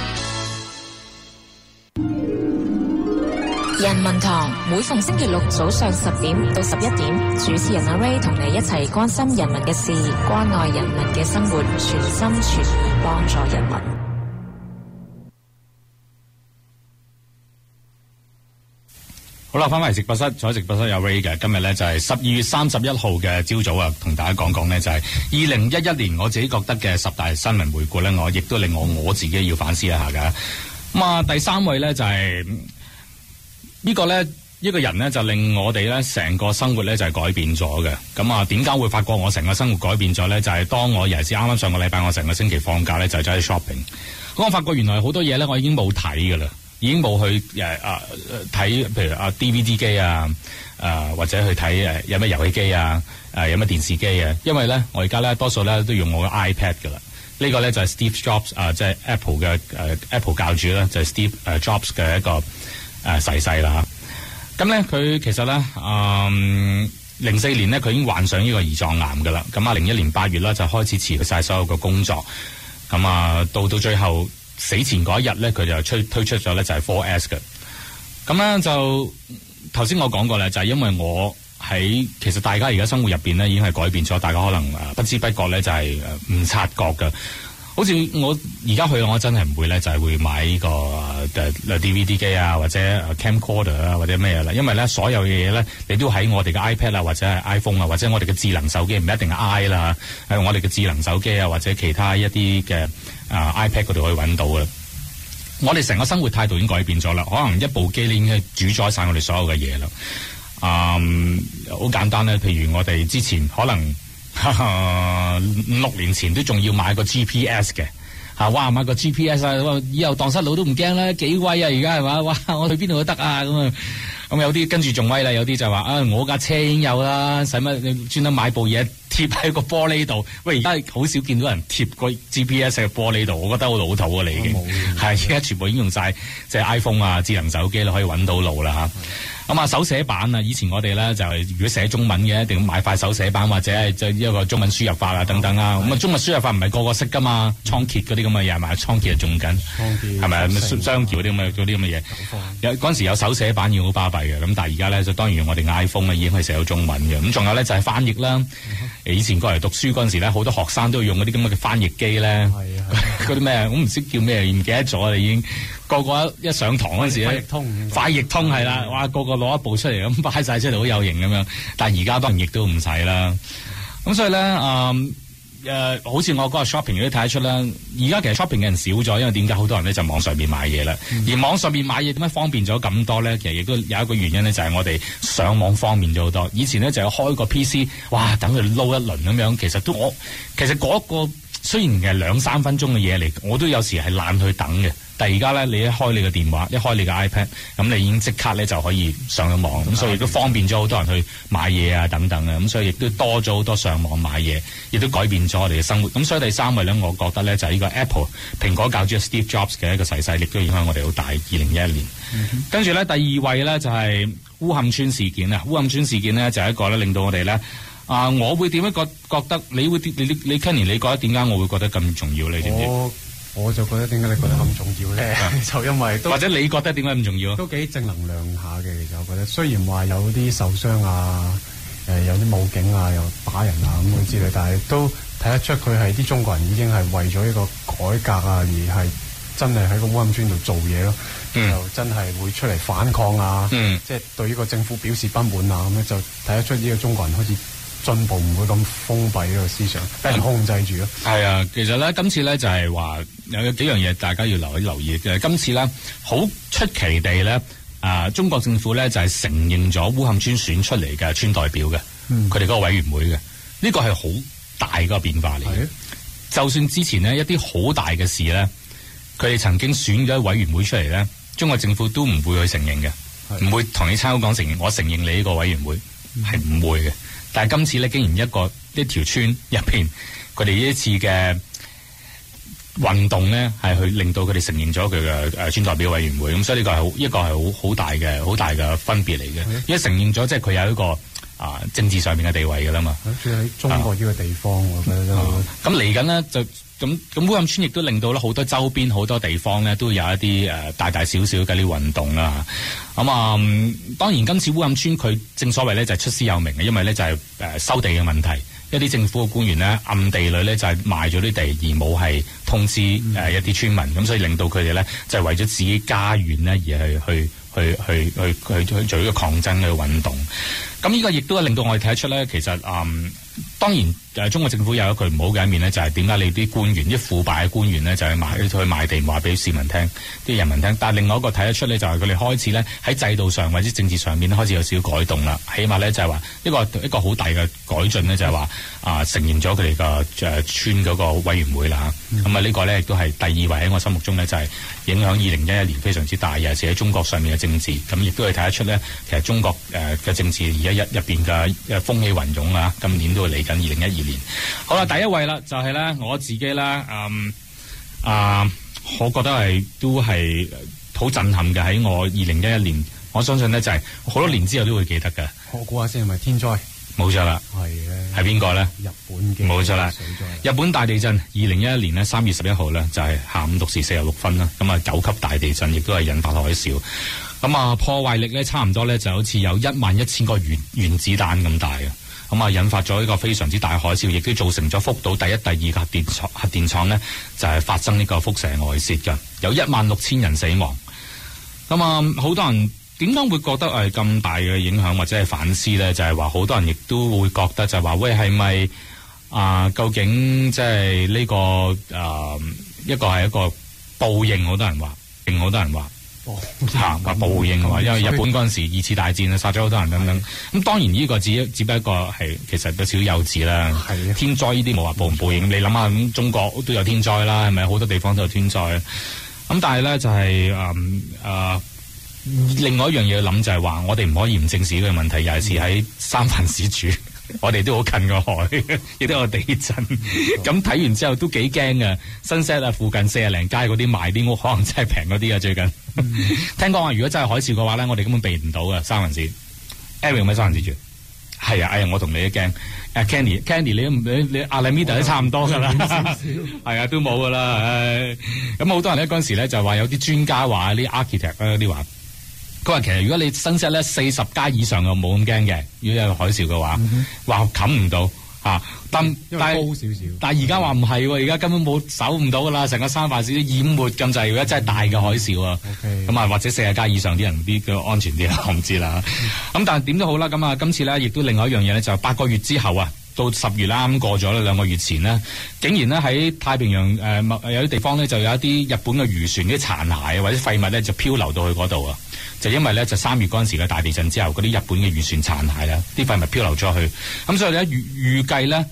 人民堂每逢星期六早上10點到11點，主持人阿 Ray 同你一齊關心人民嘅事，關愛人民嘅生活，全心全意幫助人民。 好啦，翻返嚟直播室，坐喺直播室有 Ray 嘅。今日咧就係12月31號嘅朝早啊，同大家講講呢就係2011年我自己覺得嘅10大新聞回顧咧，我亦都令我自己要反思一下㗎。咁啊，第3位咧就係呢個咧。一個人咧就令我哋咧成個生活咧就係改變咗嘅。咁啊，點解會發覺我成個生活改變咗咧？就係當我尤其是啱啱上個禮拜，我成個星期放假咧就走去 shopping。咁我發覺原來好多嘢咧我已經冇睇噶啦，已經冇去睇，譬如DVD 機啊，或者去睇有咩遊戲機啊，有咩電視機啊。因為咧我而家咧多數咧都用我嘅 iPad 噶啦。呢個咧就係 Steve Jobs 即係 Apple 嘅Apple 教主啦，就係 Steve Jobs 嘅一個逝世啦。咁咧，佢其實咧，04年咧，佢已經患上呢個胰臟癌噶啦。咁啊，01年8月啦，就開始辭去晒所有嘅工作。咁啊，到最後死前嗰一日咧，佢就推出咗咧就係 4S 嘅。咁咧就頭先我講過咧，就係因為我其實大家而家生活入邊咧已經係改變咗，大家可能不知不覺咧就係唔察覺嘅。好似我而家去，我真係唔會咧，就係會買呢個DVD 機啊，或者 camcorder 啊，或者咩啦。因為咧，所有嘅嘢咧，你都喺我哋嘅 iPad 啊，或者係 iPhone 啊，或者我哋嘅智能手機，唔一定係 i 啦，喺我哋嘅智能手機啊，或者其他一啲嘅iPad 嗰度可以揾到嘅。我哋成個生活態度已經改變咗啦，可能一部機已經係主宰晒我哋所有嘅嘢啦。好簡單咧，譬如我哋之前可能5-6年前都仲要買個 GPS 嘅，哇買個 GPS 啊，以後蕩失路都唔驚啦，幾威啊而家係嘛，哇我去邊度都得啊咁啊，咁有啲跟住仲威啦，有啲就話我架車已經有啦，使乜你專登買部嘢貼喺個玻璃度？喂，而家好少見到人貼個 GPS 喺個玻璃度，我覺得好老土啊，你已經係而家全部已經用晒即係 iPhone 啊，智能手機啦，可以揾到路啦嚇。咁啊，手寫版啊，以前我哋咧就係如果寫中文嘅，一定要買塊手寫版或者係即係一個中文輸入法啊等等啊。咁啊，中文輸入法唔係個個識噶嘛，倉頡嗰啲咁嘅嘢，買倉頡係仲緊，係咪啊？雙橋嗰啲咁嘅嘢。有嗰陣時有手寫版要好巴閉嘅，咁但係而家咧就當然我哋 iPhone 咧已經可以寫到中文嘅。咁仲有咧就係翻譯啦。以前過嚟讀書嗰陣時咧，好多學生都要用嗰啲咁嘅翻譯機咧，嗰啲咩我唔識叫咩，唔記得咗啦已經。個個一上堂嗰陣時咧，快譯通係啦，哇個個攞一部出嚟咁擺晒出嚟好有型咁樣。但係而家當然亦都唔使啦。咁所以咧好似我嗰個 shopping 都睇得出啦。而家其實 shopping 嘅人少咗，因為點解好多人咧就網上面買嘢啦。而網上面買嘢點解方便咗咁多咧？其實亦都有一個原因咧，就係我哋上網方便咗好多。以前咧就要開個 PC， 哇等佢撈一輪咁樣。其實嗰個雖然係2-3分鐘嘅嘢嚟，我都有時係懶去等嘅。但係而家咧，你一開你嘅電話，一開你嘅 iPad， 咁你已經即刻咧就可以上到網，咁所以亦都方便咗好多人去買嘢啊等等啊，咁所以亦都多咗好多上網買嘢，亦都改變咗我哋嘅生活。咁所以第3位咧，我覺得咧就係呢個 Apple 蘋果教主 Steve Jobs 嘅一個逝世，亦都影響我哋好大。2011年，跟住咧第2位咧就係烏坎村事件啊！烏坎村事件咧就係一個咧令到我哋咧我會點樣覺得你 Kenny 你覺得點解我會覺得咁重要咧？你知唔知？ 我就覺得點解你覺得咁重要咧？就因為或者你覺得點解咁重要？ 都幾正能量下嘅，其實我覺得。雖然話有啲受傷啊，有啲武警啊，又打人啊咁樣之類，但係都睇得出佢係啲中國人已經係為咗一個改革啊，而係真係喺個烏坎村度做嘢咯。就真係會出嚟反抗啊，即係對呢個政府表示不滿啊，咁樣就睇得出呢個中國人開始進步，唔會咁封閉呢個思想，俾人控制住咯。係啊，其實咧今次咧就係話有幾樣嘢大家要留意嘅。今次咧好出奇地咧，中國政府咧就係承認咗烏坎村選出嚟嘅村代表嘅，佢哋嗰個委員會嘅，呢個係好大嗰個變化嚟嘅。就算之前呢一啲好大嘅事咧，佢哋曾經選咗委員會出嚟咧，中國政府都唔會去承認嘅，唔會同你差佬講承認，我承認你呢個委員會係唔會嘅。但係今次咧，竟然一條村入邊，佢哋呢一次嘅運動咧，係去令到佢哋承認咗佢嘅村代表委員會。咁所以呢個係好大嘅分別嚟嘅。因為承認咗，即係佢有一個政治上面嘅地位㗎啦嘛。 主要喺中國呢個地方，我覺得咁嚟緊呢，就咁烏坎村亦都令到咧好多周邊好多地方咧都有一啲大大小小嘅啲運動啦。咁當然今次烏坎村佢正所謂咧就係出師有名嘅，因為咧就係收地嘅問題，一啲政府嘅官員咧暗地裏咧就係賣咗啲地而冇係通知一啲村民，咁所以令到佢哋咧就係為咗自己家園咧而係去做呢個抗爭嘅運動。咁呢個亦都係令到我哋睇得出咧，其實當然中國政府有一句唔好嘅一面咧，就係點解你啲官員啲腐敗嘅官員咧，就係去賣地話俾市民聽，啲人民聽。但係另外一個睇得出咧，就係佢哋開始咧喺制度上或者政治上面開始有少少改動啦。起碼咧就係話一個好大嘅改進咧，就係話承認咗佢哋個村嗰個委員會啦。咁呢個咧亦都係第二位喺我心目中咧，就係影響2011年非常之大，尤其是喺中國上面嘅政治。咁亦都係睇得出咧，其實中國嘅政治而家入邊嘅風起雲湧啊，今年都會嚟緊2012年。好啦，第一位啦，就係咧我自己啦，我覺得都係好震撼嘅。喺我2011年，我相信咧就係好多年之後都會記得嘅。 我估下先，係咪天災？ 冇錯啦，係邊個咧？ 日本嘅冇錯啦，日本大地震2011年咧3月11號咧就係下午6時46分啦，咁9級大地震，亦都係引發海嘯。咁破壞力咧差唔多咧就好似有11000個原子彈咁大嘅。咁引發咗一個非常之大海嘯，亦都造成咗福島第一、第二核電廠呢，就係發生呢個輻射外泄嘅，有16000人死亡。咁好多人點解會覺得係咁大嘅影響或者係反思呢？就係話好多人亦都會覺得就係話喂，係咪究竟即係呢個一個係一個報應？好多人話，好多人話。話報應話，因為日本嗰陣時2次大戰啊，殺咗好多人等等。咁當然呢個只不過係其實有少少幼稚啦。天災呢啲冇話報唔報應。你諗下咁，中國都有天災啦，係咪？好多地方都有天災。咁但係咧就係另外一樣嘢要諗就係話，我哋唔可以唔正視呢個問題。尤其是喺三藩市住，我哋都好近個海，亦都有地震。咁睇完之後都幾驚嘅。Sunset附近40零街嗰啲賣啲屋，可能真係平嗰啲啊！最近聽講話，如果真係海嘯嘅話咧，我哋根本避唔到嘅。三藩市 Eric 有冇三藩市住？係啊，我同你都驚。Candy 你阿拉米達都差唔多㗎啦，係啊，都冇㗎啦。咁好多人咧嗰陣時咧就話有啲專家話啲 architect 嗰啲話。佢話其實如果你Sunset咧40街以上就冇咁驚嘅，如果有海嘯嘅話，話冚唔到嚇。但高少少。 但係而家話唔係喎，而家根本冇守唔到㗎啦，成個三藩市都淹沒咁滯。如果真係大嘅海嘯啊，咁或者40街以上啲人啲嘅安全啲啊，我唔知啦。咁但係點都好啦，咁今次咧亦都另外一樣嘢咧，就8個月之後啊，到10月啦，啱過咗啦，2個月前呢，竟然咧喺太平洋有啲地方咧就有一啲日本嘅漁船啲殘骸或者廢物咧就漂流到去嗰度啊。就因為咧，就3月嗰陣時嘅大地震之後，嗰啲日本嘅漁船殘骸咧，啲廢物漂流咗去，咁所以咧預計咧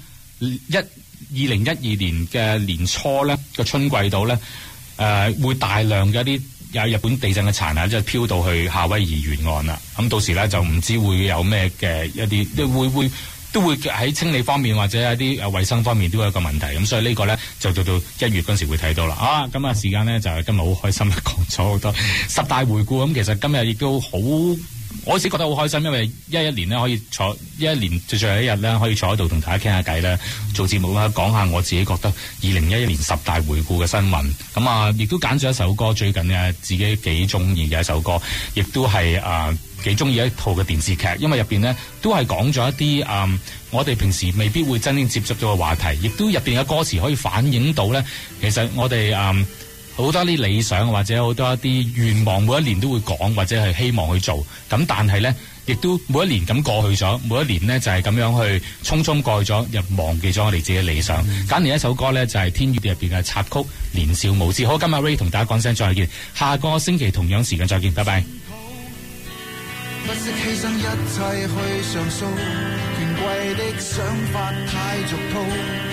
2012年嘅年初咧個春季度咧，會大量嘅一啲有日本地震嘅殘骸，即係漂到去夏威夷沿岸啦。咁到時咧就唔知會有咩嘅一啲，都會喺清理方面或者一啲衛生方面都有一個問題。咁所以呢個咧就到1月嗰陣時會睇到啦。咁啊時間咧就係今日好開心，講咗好多10大回顧。咁其實今日亦都好，我自己覺得好開心，因為11年咧可以坐11年最後一日咧可以坐喺度同大家傾下偈啦，做節目啦，講下我自己覺得2011年10大回顧嘅新聞。咁亦都揀咗一首歌，最近自己幾中意嘅一首歌，亦都係幾中意一套嘅電視劇，因為入邊呢都係講咗一啲我哋平時未必會真正接觸到嘅話題，亦都入邊嘅歌詞可以反映到呢，其實我哋好多啲理想或者好多一啲願望，每一年都會講或者係希望去做，咁但係呢，亦都每一年咁過去咗，每一年呢就係咁樣去匆匆過去咗，又忘記咗我哋自己嘅理想。揀嚟一首歌呢，就係天與地入邊嘅插曲《年少無知》。好，今日 Ray 同大家講聲再見，下個星期同樣時間再見，拜拜。 不惜犧牲一切去上訴，權貴的想法太俗套，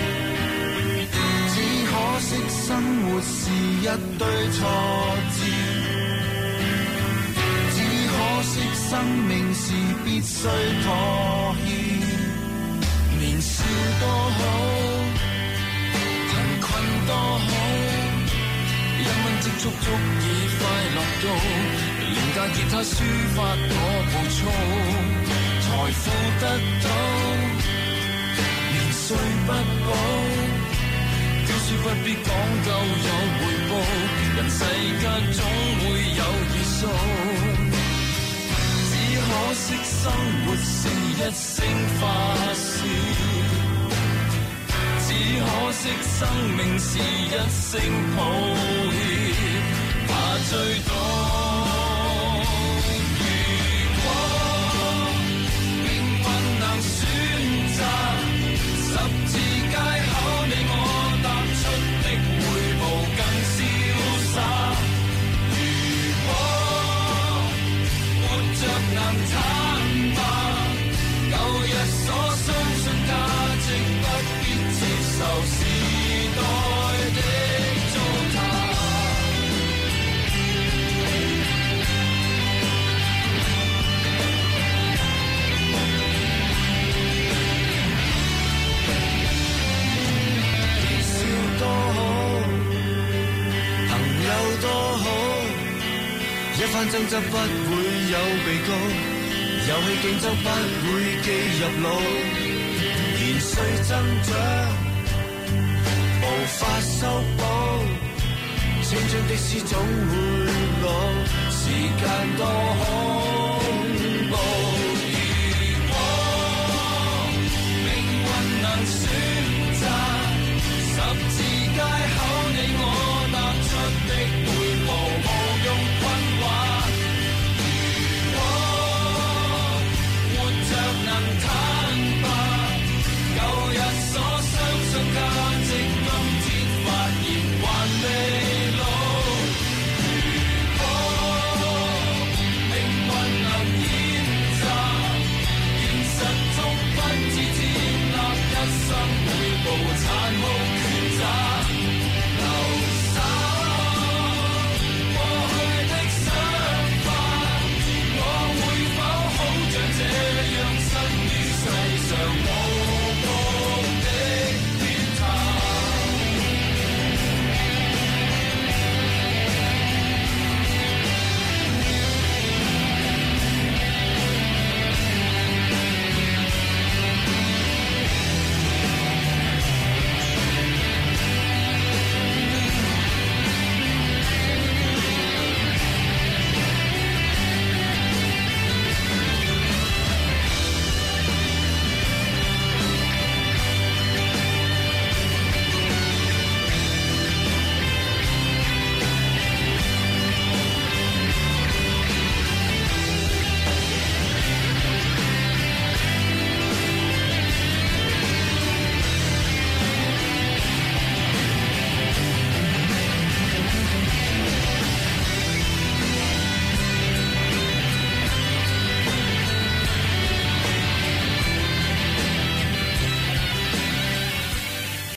只可惜生活是一堆挫折，只可惜生命是必須妥協。年少多好，貧困多好，1蚊積蓄足以快樂到，廉價吉他抒發我暴躁，財富得到，年歲不保，教書不必講究有回報，人世間總會有結束，只可惜生活是一聲發洩，只可惜生命是一聲抱歉，怕最多。 坦白，舊日所相信價值不必接受時代的糟蹋。多好，朋友多好，一番爭執不會有被告，遊戲競爭不會記入腦，年歲增長無法修補，青春的詩總會老，時間多好。